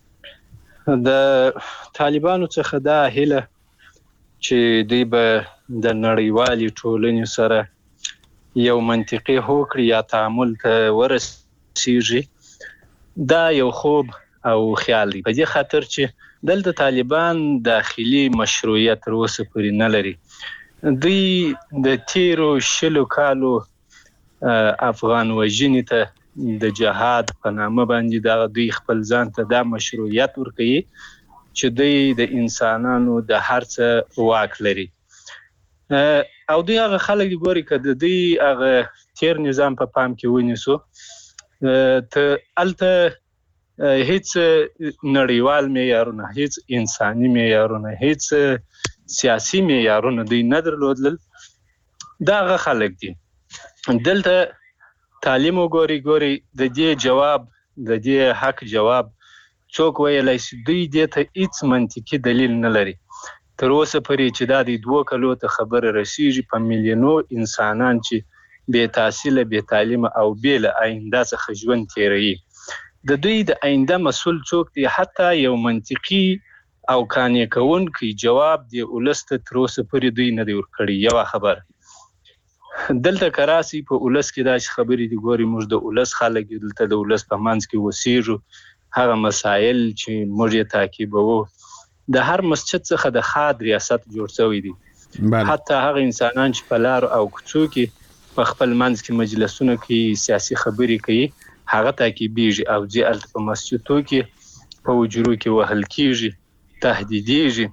د طالبانو څخه دا هیله چې دوی به د نړیوالې ټولنې سره یو منطقي هوکړه یا تعامل ته ورسیږي، دا یو خوب او خیال دی. په دې خاطر چې دلته طالبان داخلي مشروعیت تر اوسه پورې نه لري. دوی د تیرو 20 کالو افغان وژنې ته د جهاد په نامه باندې دا دوی خپل ځان ته دا مشروعیت ورکوي چې دوی د انسانانو د هر څه واک لري. او دوی هغه خلک دی ګوري که د دوی هغه تیر نظام په پام کې ونیسو، ته الته هیڅ نړیوال معیارونه، هیڅ انساني معیارونه، هیڅ سیاسي معیارونه دوی نه درلودل. دا هغه خلک دي. دلته تعلیم وګوري د دې جواب، د دې حق جواب څوک ویلی شي؟ دوی دې ته هیڅ منطقي دلیل نه لري. تر اوسه پورې چې دا د 2 کالو ته خبره رسیږي، په میلیونو انسانان چې بې تحصیله، بې تعلیمه او بې له آینده څخه ژوند تیروي. د دوی د آینده مسؤل څوک دی؟ حتی یو منطقي او قانع کوونکی جواب دی ولس ته تر اوسه پورې دوی نه دی ورکړی. یوه خبره دلته که راسي په ولس کې داسې خبرې دي ګوري، موږ د ولس خلک دلته د ولس په منځ کې اوسېږو، هغه مسایل چې موږ یې تعقیبوو، د هر مسجد څخه د خاد ریاست جوړ شوی دی. حتی هغه انسانان چې په لارو او کوڅو کې په خپل منځ کې مجلسونه کوي، سیاسي خبرې کوي، هغه تعقیبېږي او ځي هلته په مسجدو کې په حجرو کې وهل کېږي، تهدیدېږي.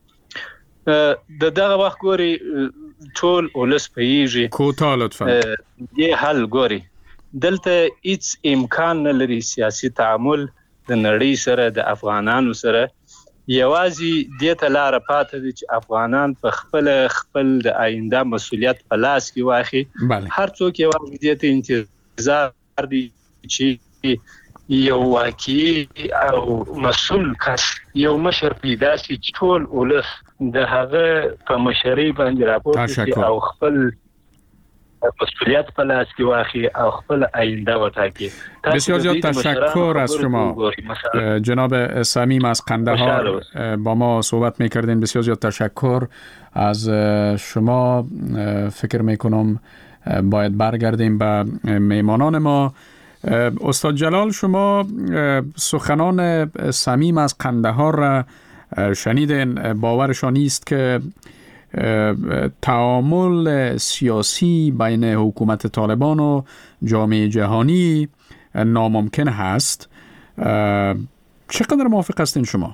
د دغه وخت ګوري ټول ولس پوهېږي. کوتاه لطفا دې حل ګوري دلته هیڅ امکان نه لري سیاسي تعامل د نړۍ سره، د افغانانو سره. یوازې دې ته لاره پاته ده چې افغانان په خپل د آینده مسؤلیت په لاس کې واخلي. هر څوک یوازې دې ته انتظار دی چې یو واقعي او مسؤل کس، یو مشر پیدا شي چې ټول ولس د هغه په مشرۍ باندې راپورته شي او خپل مسئولیت بله است که واقعی خپل آینده و تاکی. بسیار زیاد تشکر از شما جناب صمیم از قندهار با ما صحبت میکردین. بسیار زیاد تشکر از شما. فکر میکنم باید برگردیم به میمانان ما. استاد جلال، شما سخنان صمیم از قندهار را شنیدین. باورشان نیست که تعامل سیاسی بین حکومت طالبان و جامعه جهانی ناممکن هست. چقدر موافق هستین شما؟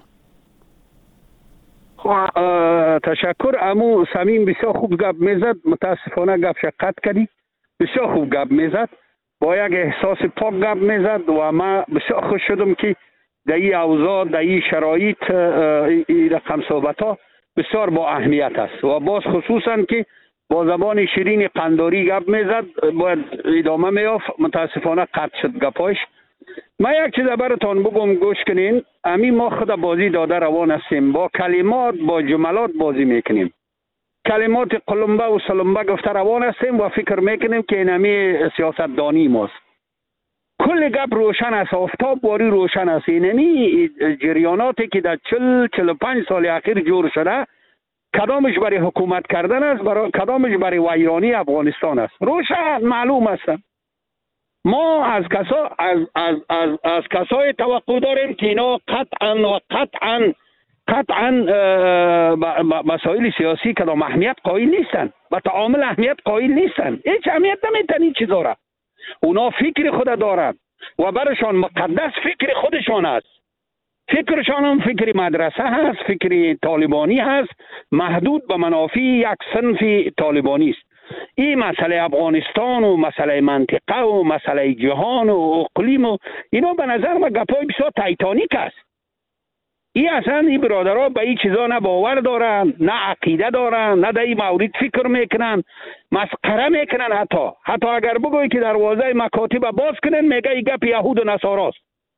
تشکر. امو صمیم بسیار خوب گپ میزد. متاسفانه گپ شقت کردی. بسیار خوب گپ میزد، با یک احساس پاک گپ میزد و ما بسیار خوش شدم که در این اوضاع، در این شرایط این رقم صحبت ها بسیار با اهمیت است و باز خصوصا که با زبان شیرین قنداری گپ میزد باید ادامه میافت. متاسفانه قطع شد گپایش. ما یک چیز براتون بگم، گوش کنین. ما خود بازی داده روان هستیم، با کلمات با جملات بازی میکنیم. کلمات قلمبه و سلمبه گفته روان هستیم و فکر میکنیم که اینمی سیاستدانی ماست. کل گپ روشن است، آفتاب باری روشن است. اینمی جریاناتی که در 40-45 سال اخیر جور شده، کدامش برای حکومت کردن است، کدامش برای ویرانی افغانستان است. روشن معلوم است. ما از کسای توقع داریم که اینا قطعا مسائل سیاسی کدام اهمیت قائل نیستن و تعامل اهمیت قائل نیستن. هیچ اهمیت نمیتن این چیزا را. اونا فکر خود دارن و برشان مقدس فکر خودشان است. فکرشان هم فکر مدرسه هست، فکر طالبانی هست، محدود به منافع یک صنف طالبانی است. این مسئله افغانستان و مسئله منطقه و مسئله جهان و اقلیم و اینا به نظر ما گپای بسیار تایتانیک است. این اصلا این برادرها به این چیزا نه باور دارن، نه عقیده دارن، نه در این مورد فکر میکنن، مسخره میکنن. حتی اگر بگوی که دروازه مکاتب باز کنن میگه این گپ یهود و نصاراست.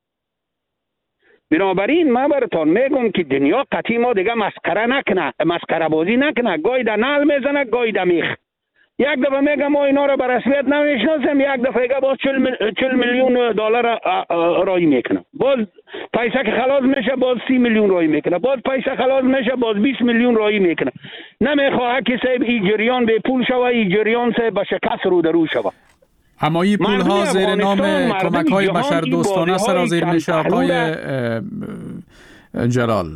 بنابراین من براتون میگم که دنیا قطعی ما دیگه مسخره بازی نکنه. گاهی در نعل میزنه، گاهی در میخ. یک دفعه میگم ما اینا را به رسمیت نمیشناسیم، یک دفعه که باز 40 میلیون دلار رای میکنه، باز پیسه که خلاص میشه باز 30 میلیون رای میکنه، باز پیسه خلاص میشه باز 20 میلیون رای میکنه. نمیخواه که صاحب این جریان به پول شوه، این جریان صاحب به شکست رو درو شوه. اما این پول ها زیر نام کمک های بشردوستانه سرازیر میشه آقای جلال؟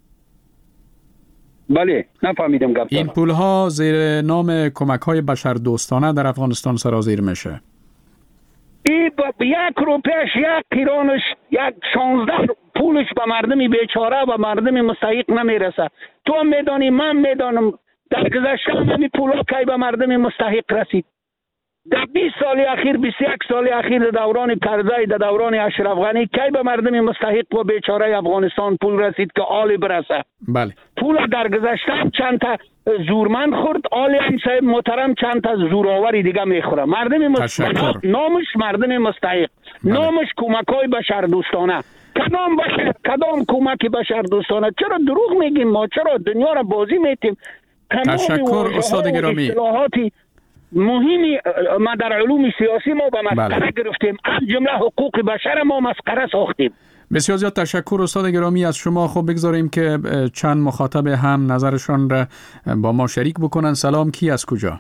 بله نفهمیدم گفتم. این پول ها زیر نام کمک های بشردوستانه در افغانستان سرازیر میشه. این یک روپیش، یک قیرانش، یک 16 پولش به مردم بیچاره و مردم مستحق نمیرسه. تو هم میدانی، من میدانم. در گذشته همین پولا کی به مردم مستحق رسید؟ در 20 سال اخیر، 21 سال اخیر، در دوران کرزی، در دوران اشرف غنی کی به مردم مستحق و بیچاره افغانستان پول رسید که آل برسه؟ بله. پول در گذشته چند تا زورمند خورد، آل این صاحب محترم چند تا زوراوری دیگه میخوره. مردم مستحق، نامش مردم مستحق، نامش کمک‌های بشردوستانه. کدام کمک بشردوستانه؟ چرا دروغ میگیم ما؟ چرا دنیا را بازی میتیم؟ تشکر استاد گرامی. مهمی ما در علوم سیاسی ما به مسخره گرفتیم، از جمله حقوق بشر ما مسخره ساختیم. بسیار زیاد تشکر استاد گرامی از شما. خب بگذاریم که چند مخاطب هم نظرشان را با ما شریک بکنن. سلام، کی از کجا؟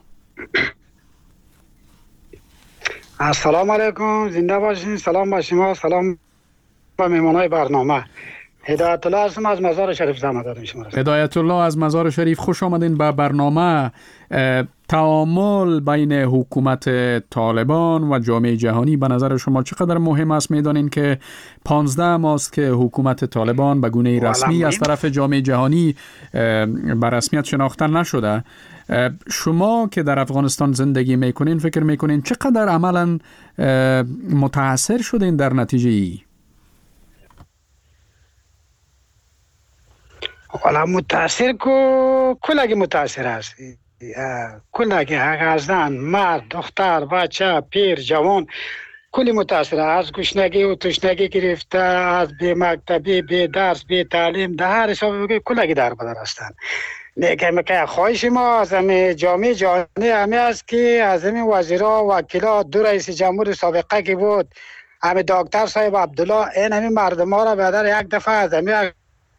السلام علیکم، زنده باشین. سلام با شما، سلام با مهمانای برنامه. هدایت الله هستم از مزار شریف. زحمت دادم شما. هدایت الله از مزار شریف، خوش آمدین به برنامه. تعامل بین حکومت طالبان و جامعه جهانی به نظر شما چقدر مهم است؟ میدانین که 15 ماست که حکومت طالبان به گونه رسمی از طرف جامعه جهانی به رسمیت شناخته نشده. شما که در افغانستان زندگی میکنین فکر میکنین چقدر عملا متاثر شدین در نتیجه ای؟ والا متاثر کلگی متاثر است. کلگی از زن، مرد، دختر، بچه، پیر، جوان کلی متاثر از گشنگی و تشنگی گرفته، از بی مکتبی، بی درس، بی تعلیم، در هر حساب کلگی در بدر هستند. میگم که خواهش ما از جامعه جهانی همه است که از این وزیرا و وکیلا دو رئیس جمهور سابقه که بود همه دکتر صاحب عبدالله این همه مردم ها را بیادر یک دفعه از همه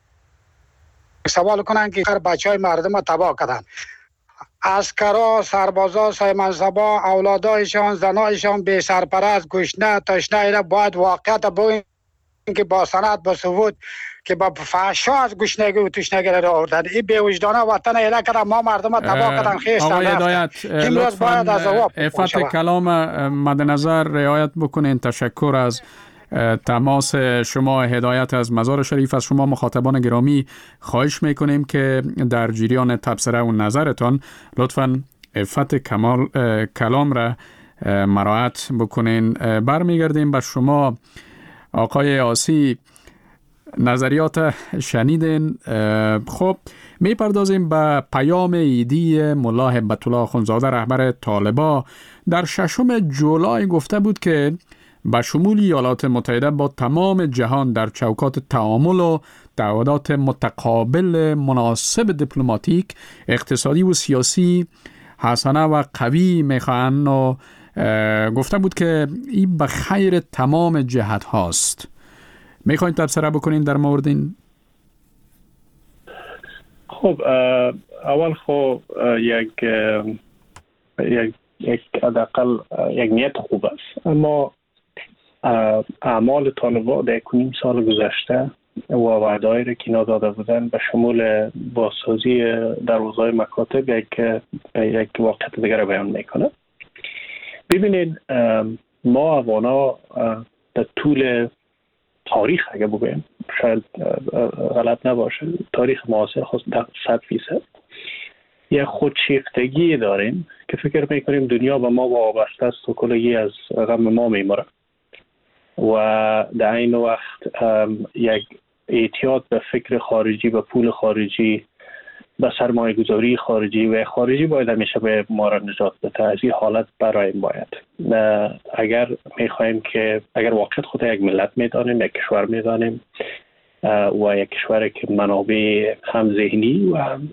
سوال کنن که بچه های مردم ها تباه کردن. عسکرا، سربازا، صاحب منصبا، اولادایشان، زنایشان بی سرپرست، گشنه، تشنه اینا باید واقعیت بگوین که با سند با ثبوت که با فحشا از گشنگی و تشنگی را آوردن. این بی وجدانه وطن ایله کردن، ما مردم ها تباه کردن، خیشتن آقای هدایت لطفاً عفت کلام مد نظر رعایت بکنین. تشکر از تماس شما هدایت از مزار شریف. از شما مخاطبان گرامی خواهش میکنیم که در جریان تبصره و نظرتان لطفاً عفت کلام را مراعات بکنین. برمیگردیم به شما آقای آسی. نظریات شنیدین. خب میپردازیم به پیام ایدی ملا هبت الله اخوندزاده رهبر طالبان. در 6 جولای گفته بود که به شمول ایالات متحده با تمام جهان در چوکات تعامل و تعهدات متقابل مناسب دیپلماتیک، اقتصادی و سیاسی حسنه و قوی میخواهند و گفته بود که این به خیر تمام جهت هاست. میخواین تبصره بکنین در مورد این؟ خب اول خب یک حداقل یک نیت خوب است، اما اعمال طالبان در 1.5 سال گذشته و وعده‌هایی را که اینا داده بودن به شمول بازسازی دروازه‌های مکاتب یک واقعیت دیگر را بیان میکنه. ببینید ما افغانا در طول تاریخ اگه بگویم، شاید غلط نباشه، تاریخ معاصر خود 100% یک خودشیفتگی داریم که فکر میکنیم دنیا به ما وابسته است و کلگی از غم ما میمره و در این وقت یک اعتیاد به فکر خارجی، به پول خارجی، به سرمایه گذاری خارجی و خارجی باید همیشه به ما را نجات بده. از این حالت برایم باید اگر میخوایم که اگر واقعا خود یک ملت میدانیم، یک کشور میدانیم و یک کشور که منابع هم ذهنی و هم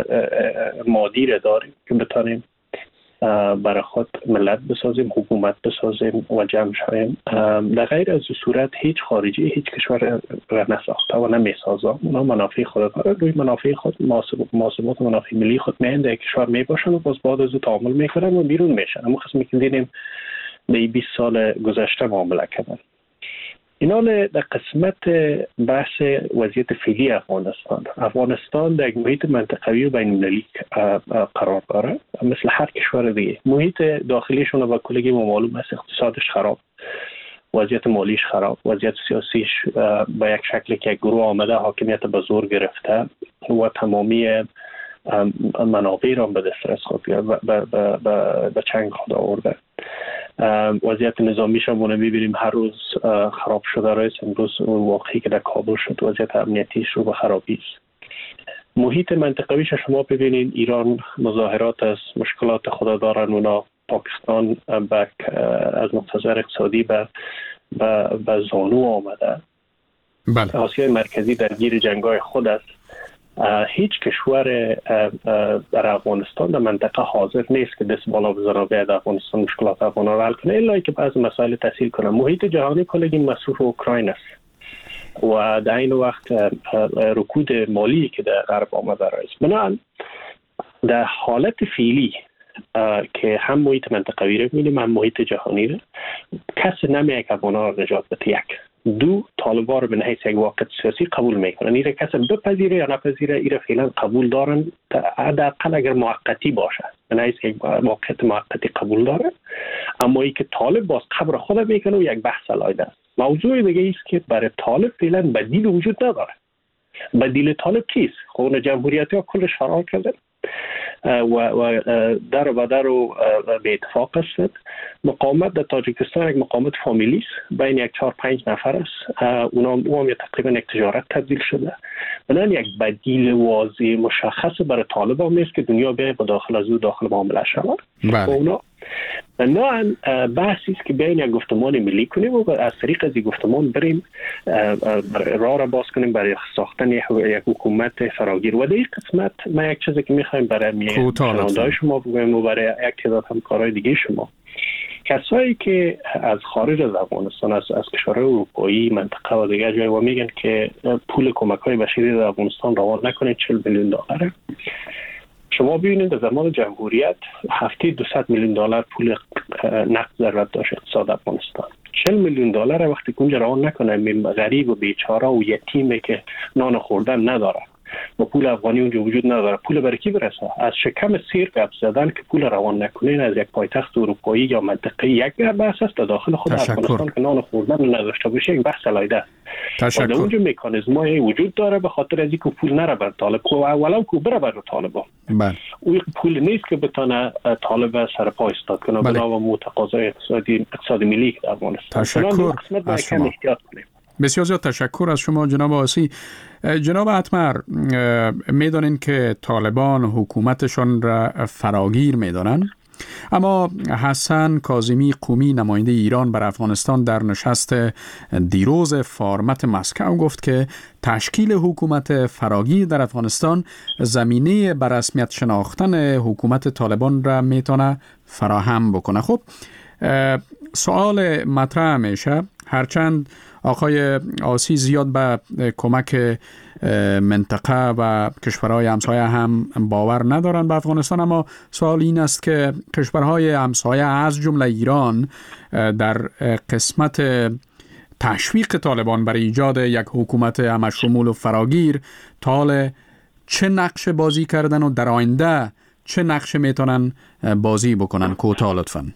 مادی را داریم که بتانیم برای خود ملت بسازیم، حکومت بسازیم و جمع شویم، در غیر از صورت هیچ خارجی هیچ کشور را نساخته و نمیسازه. اونا منافع خود داره، روی منافع خود محاسبات منافع ملی خود میند یک کشور میباشن و باز بعد از تعامل میکنن و بیرون میشن. اما قسمی که دیدیم در 20 سال گذشته معامله کردن. اینا در قسمت بحث وضعیت فعلی افغانستان در یک محیط منطقوی و بین‌المللی قرار داره، مثل هر کشور دیگه. محیط داخلیشون و کلگی معلوم است، اقتصادش خراب، وضعیت مالیش خراب، وضعیت سیاسیش به یک شکلی که گروه آمده حاکمیت به زور گرفته و تمامی منابع را به دسترس خود به چنگ خود آورده. وضعیت نظامیش هم می‌بینیم هر روز خراب شده است. امروز واقعی که در کابل شد وضعیت امنیتیش رو به خرابی است. محیط منطقویش شما ببینید ایران مظاهرات از مشکلات خود دارن، اونا پاکستان از مقتضای اقتصادی به زانو آمده. بله. آسیای مرکزی درگیر جنگ‌های خود است. هیچ کشور در افغانستان در منطقه حاضر نیست که دست بالا بزنه به افغانستان مشکلات افغان را حل کنه، الا که بعضی مسائل تسهیل کنه. محیط جهانی کلگی مصروف اوکراین است و در این وقت رکود مالی که در غرب آمده است. بنابراین در حالت فعلی که هم محیط منطقوی رو می‌بینیم هم محیط جهانی رو، کسی نمی‌آید که افغان‌ها را نجات بده. یک دو طالبان رو به نحیث یک واقعیت سیاسی قبول میکنن. ایره کسی بپذیره یا نپذیره، ایره فعلا قبول دارن، حداقل اگر موقتی باشه به نحیث یک واقعیت موقتی قبول داره. اما ای که طالب باز قبر خود میکنه و یک بحث علایده است. موضوع دیگه است که برای طالب فعلا بدیل وجود نداره. بدیل طالب کیست؟ خب جمهوریتی ها کلش فرار کرده و در و بدر و به اتفاق است. مقاومت در تاجیکستان یک مقاومت فامیلی است، بین یک 4-5 نفر است. اونا هم تقریبا یک تجارت تبدیل شده. بنابراین یک بدیل واضح مشخص برای طالبان نیست که دنیا به داخل از او داخل معامله شود. اونا نه بحثی است که بیاین یک گفتمان ملی کنیم و از طریق از این گفتمان بریم راه را باز کنیم برای ساختن یک حکومت فراگیر. و در این قسمت ما یک چیزی که میخوایم برای شنونده‌های شما بگویم و برای یک تعداد همکارای دیگه شما، کسایی که از خارج از افغانستان از کشورهای اروپایی منطقه و دیگر جای و میگن که پول کمک‌های بشری در افغانستان روان نکنید 40 میلیون دلاره. شما ببینید در زمان جمهوریت هفته 200 میلیون دلار پول نقد ضرورت داشت اقتصاد افغانستان. 40 میلیون دلار وقتی کنج روان نکنه غریب و بیچاره و یتیمی که نان خوردن نداره و پول افغانی اونجا وجود نداره، پول برای کی برسه؟ از شکم سیر گپ زدن که پول روان نکنین از یک پایتخت اروپایی یا منطقه یک بحث است در داخل خود افغانستان که نان خوردن نداشته باشه یک بحث علیحده است. و اونجا مکانیزمای وجود داره به خاطر از اینکه پول نره بر طالب ولو که بره بر طالبان. بله. اون پول نیست که بتونه طالب سر پا ایستاد کنه بنا به تقاضای اقتصادی ملی در افغانستان. تشکر از شما. بسیار زیاد تشکر از شما جناب آسی. جناب اتمر، میدانین که طالبان حکومتشان را فراگیر میدانند، اما حسن کاظمی قومی نماینده ایران بر افغانستان در نشست دیروز فارمت مسکو گفت که تشکیل حکومت فراگیر در افغانستان زمینه بر رسمیت شناختن حکومت طالبان را میتونه فراهم بکنه. خب سوال مطرح میشه، هرچند آقای آسی زیاد به کمک منطقه و کشورهای همسایه هم باور ندارن به افغانستان، اما سوال این است که کشورهای همسایه از جمله ایران در قسمت تشویق طالبان برای ایجاد یک حکومت همشمول و فراگیر تا حال چه نقش بازی کردن و در آینده چه نقش میتونن بازی بکنن؟ کوتاه لطفاً.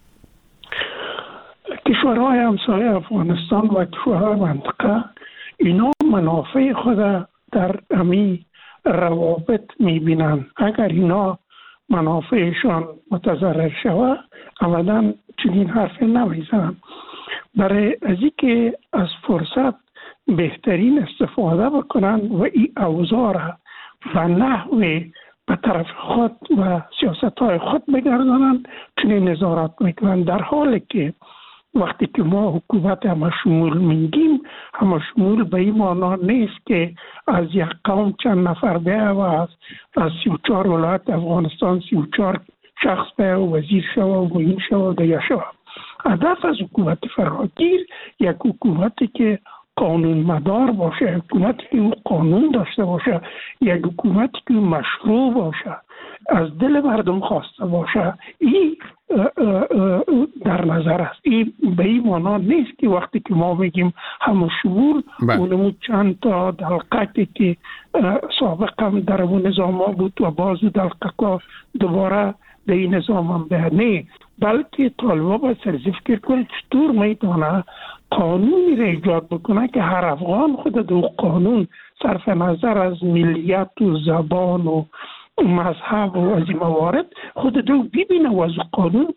کشورهای همسایه افغانستان و کشورهای منطقه اینا منافع خود در امی روابط میبینن. اگر اینا منافعشان متضرر شود ابدا چنین حرفی نمیزنن. برای از اینکه از فرصت بهترین استفاده بکنن و این اوضاع و نحو به طرف خود و سیاستهای خود بگردانن چنین نظارت میکنن، در حالی که وقتی که ما حکومت همشمول میگیم، همشمول به این معنا نیست که از یک قوم چند نفر بیه و از 34 ولایت افغانستان 34 شخص بیه و وزیر شوه و این شوه و دیگه شوه. هدف از حکومت فراگیر یک حکومتی که قانون مدار باشه، حکومتی که قانون داشته باشه، یک حکومتی که مشروع باشه، از دل مردم خواسته باشه. این در نظر است. این به این معنا نیست که وقتی که ما میگیم همشمول اونمون چند تا دلقکی که سابق هم در اون نظام ها بود و باز دلقک دوباره به این نظام هم به نه، بلکه طالبا باید سرزی فکر کنه چطور میتونه قانونی را ایجاد بکنه که هر افغان خود دو قانون صرف نظر از ملیت و زبان و مذهب و از این موارد خود دو ببینه و از قانون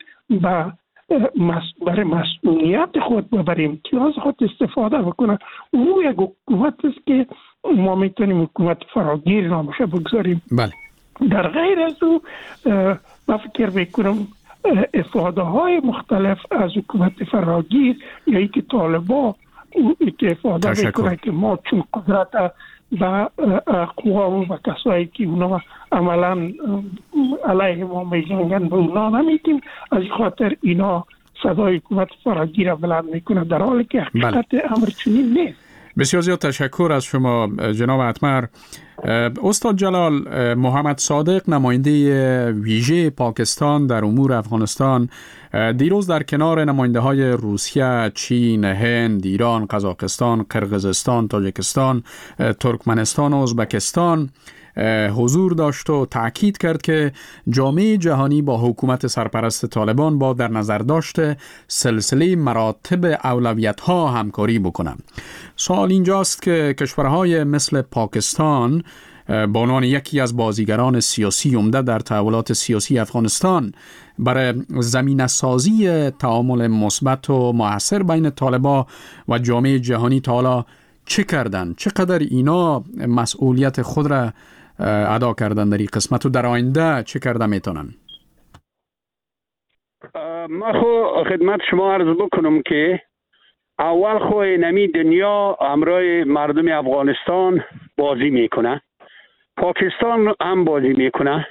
برای مسئولیت خود و برای امتیاز خود استفاده بکنه. اون یک حکومت است که ما میتونیم حکومت فراگیر نامش بگذاریم. بله. در غیر از او من فکر میکنم افاده های مختلف از حکومت فراگیر یا ای که طالبا افاده میکنه که ما چون قدرت و قوام و کسایی که اونا عملا علیه ما میجنگن به اونا نمیتیم، از خاطر اینا صدای حکومت فراگیر بلند میکنه، در حالی که حقیقت امر چنین نیست. بسیار زیاد تشکر از شما جناب اتمر. استاد جلال، محمد صادق نماینده ویژه پاکستان در امور افغانستان دیروز در کنار نماینده های روسیه، چین، هند، ایران، قزاقستان، قرقیزستان، تاجیکستان، ترکمنستان و ازبکستان حضور داشت و تأکید کرد که جامعه جهانی با حکومت سرپرست طالبان با در نظر داشته سلسله مراتب اولویت ها همکاری بکنند. سوال اینجاست که کشورهای مثل پاکستان به عنوان یکی از بازیگران سیاسی عمده در تحولات سیاسی افغانستان برای زمینه سازی تعامل مثبت و مؤثر بین طالبان و جامعه جهانی تا حالا چه کردن؟ چقدر اینا مسئولیت خود را ادا کردن در این قسمت و در آینده چه کرده میتونن؟ ما خو خدمت شما عرض بکنم که اول خو نمی دنیا همراه مردم افغانستان بازی میکنه، پاکستان هم بازی میکنه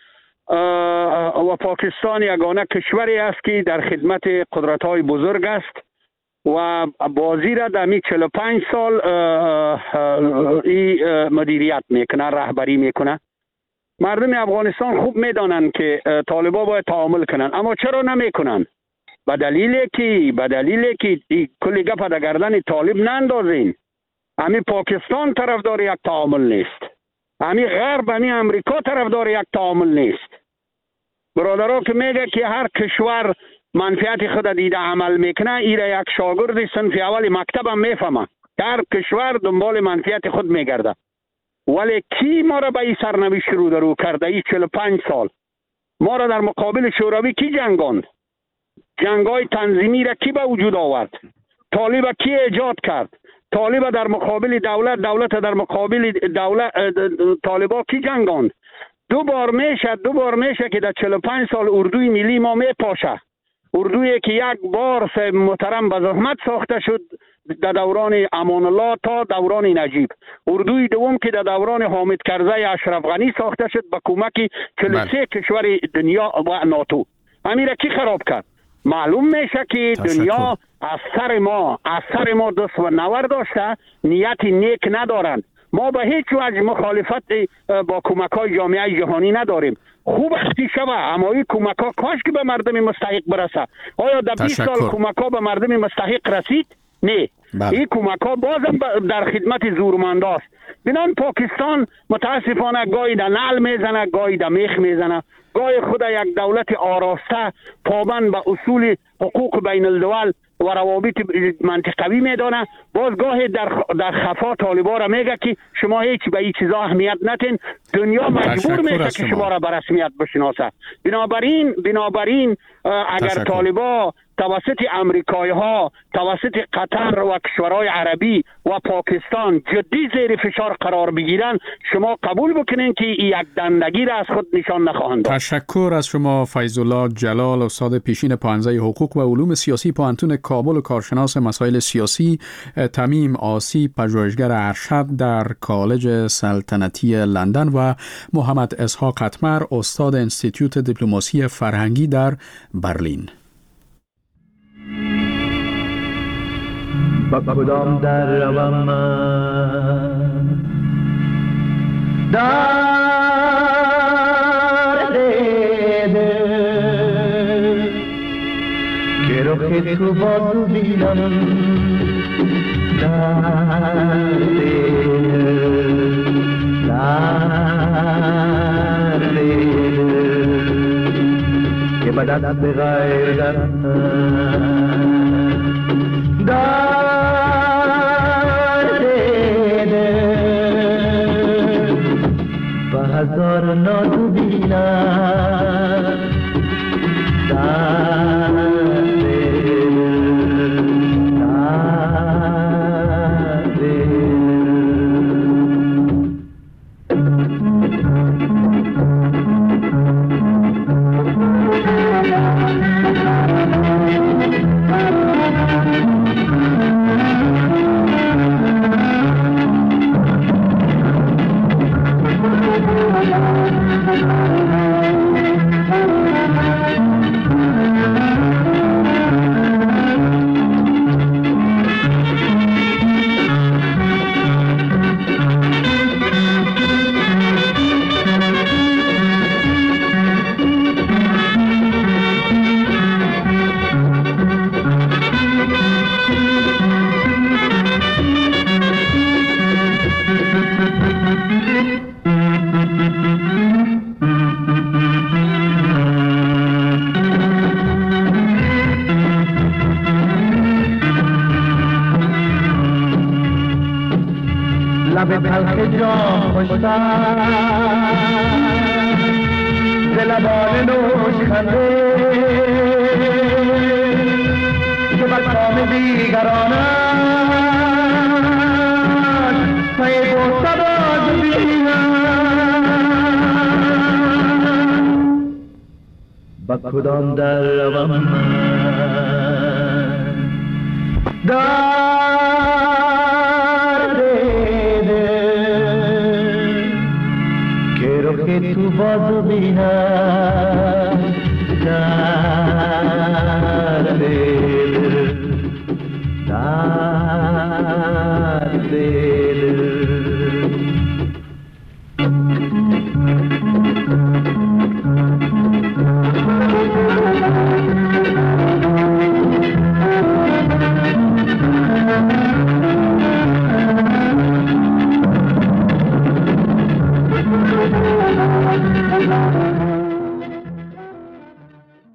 و پاکستان یگانه کشوری است که در خدمت قدرت‌های بزرگ است و بازی را در 45 سال مدیریت میکنه، رهبری میکنه. مردم افغانستان خوب میدانند که طالبان باید تعامل کنن، اما چرا نمیکنن؟ به دلیلی که کلی گپ در گردن طالب نندازین. همین پاکستان طرفدار یک تعامل نیست، همین غرب، همین امریکا طرفدار یک تعامل نیست. برادرها که میگه که هر کشور منفعت خود دیده عمل میکنه، ایره یک شاگرد صنف اول مکتب هم میفهمه که هر کشور دنبال منفعت خود میگرده. ولی کی ما را به این سرنوشت رو کرده؟ این 45 سال ما را در مقابل شوروی کی جنگاند؟ جنگای تنظیمی را کی به وجود آورد؟ طالب کی ایجاد کرد؟ طالب در مقابل دولت در مقابل طالبا کی جنگاند؟ دو بار میشه که در 45 سال اردوی ملی ما میپاشه. اردویی که یک بار محترم به زحمت ساخته شد در دوران امان الله تا دوران نجیب. اردوی دوم که در دوران حامد کرزی اشرف غنی ساخته شد به کمک 43 کشور دنیا و ناتو. امیره کی خراب کرد؟ معلوم میشه که دنیا از سر ما دست و نور داشته، نیت نیک ندارند. ما به هیچ وجه مخالفت با کمک‌های جامعه جهانی نداریم. خوب اختی شوه، اما این کمک‌ها کاش که به مردم مستحق برسه. آیا در 20 سال کمک‌ها به مردم مستحق رسید؟ نه. این کمک‌ها بازم در خدمت زورمنداست. بنان پاکستان متاسفانه گاهی در نعل میزنه، گاهی در میخ میزنه، گاهی خود یک دولت آراسته پابند به اصول حقوق بین الدول و روابط منطقوی میدانه، باز گاهی در خفا طالبا را میگه که شما هیچ به این چیزا اهمیت ندین، دنیا مجبور میشه که شما را به رسمیت بشناسه. بنابراین اگر طالبا توسط امریکایی ها، توسط قطر و کشورهای عربی و پاکستان جدی زیر فشار قرار بگیرن، شما قبول بکنین که یک دندگی را از خود نشان نخواهند داد. تشکر از شما فیض الله جلال، استاد پیشین پانزه حقوق و علوم سیاسی پوهنتون کابل و کارشناس مسائل سیاسی، تمیم آسی پژوهشگر ارشد در کالج سلطنتی لندن و محمد اسحاق قطمر، استاد انستیتوت دیپلماسی فرهنگی در برلین. با کدام در روم من در دیده که رخ تو بازو بینم در دیده که به دست غیر هزار نادو بینم لب تلخ جام خوشتر ز لبان نوش خنده که بر کام دیگرانم پی برده باز بینم با کدام در روم من درد دل که رخ تو بازو بینم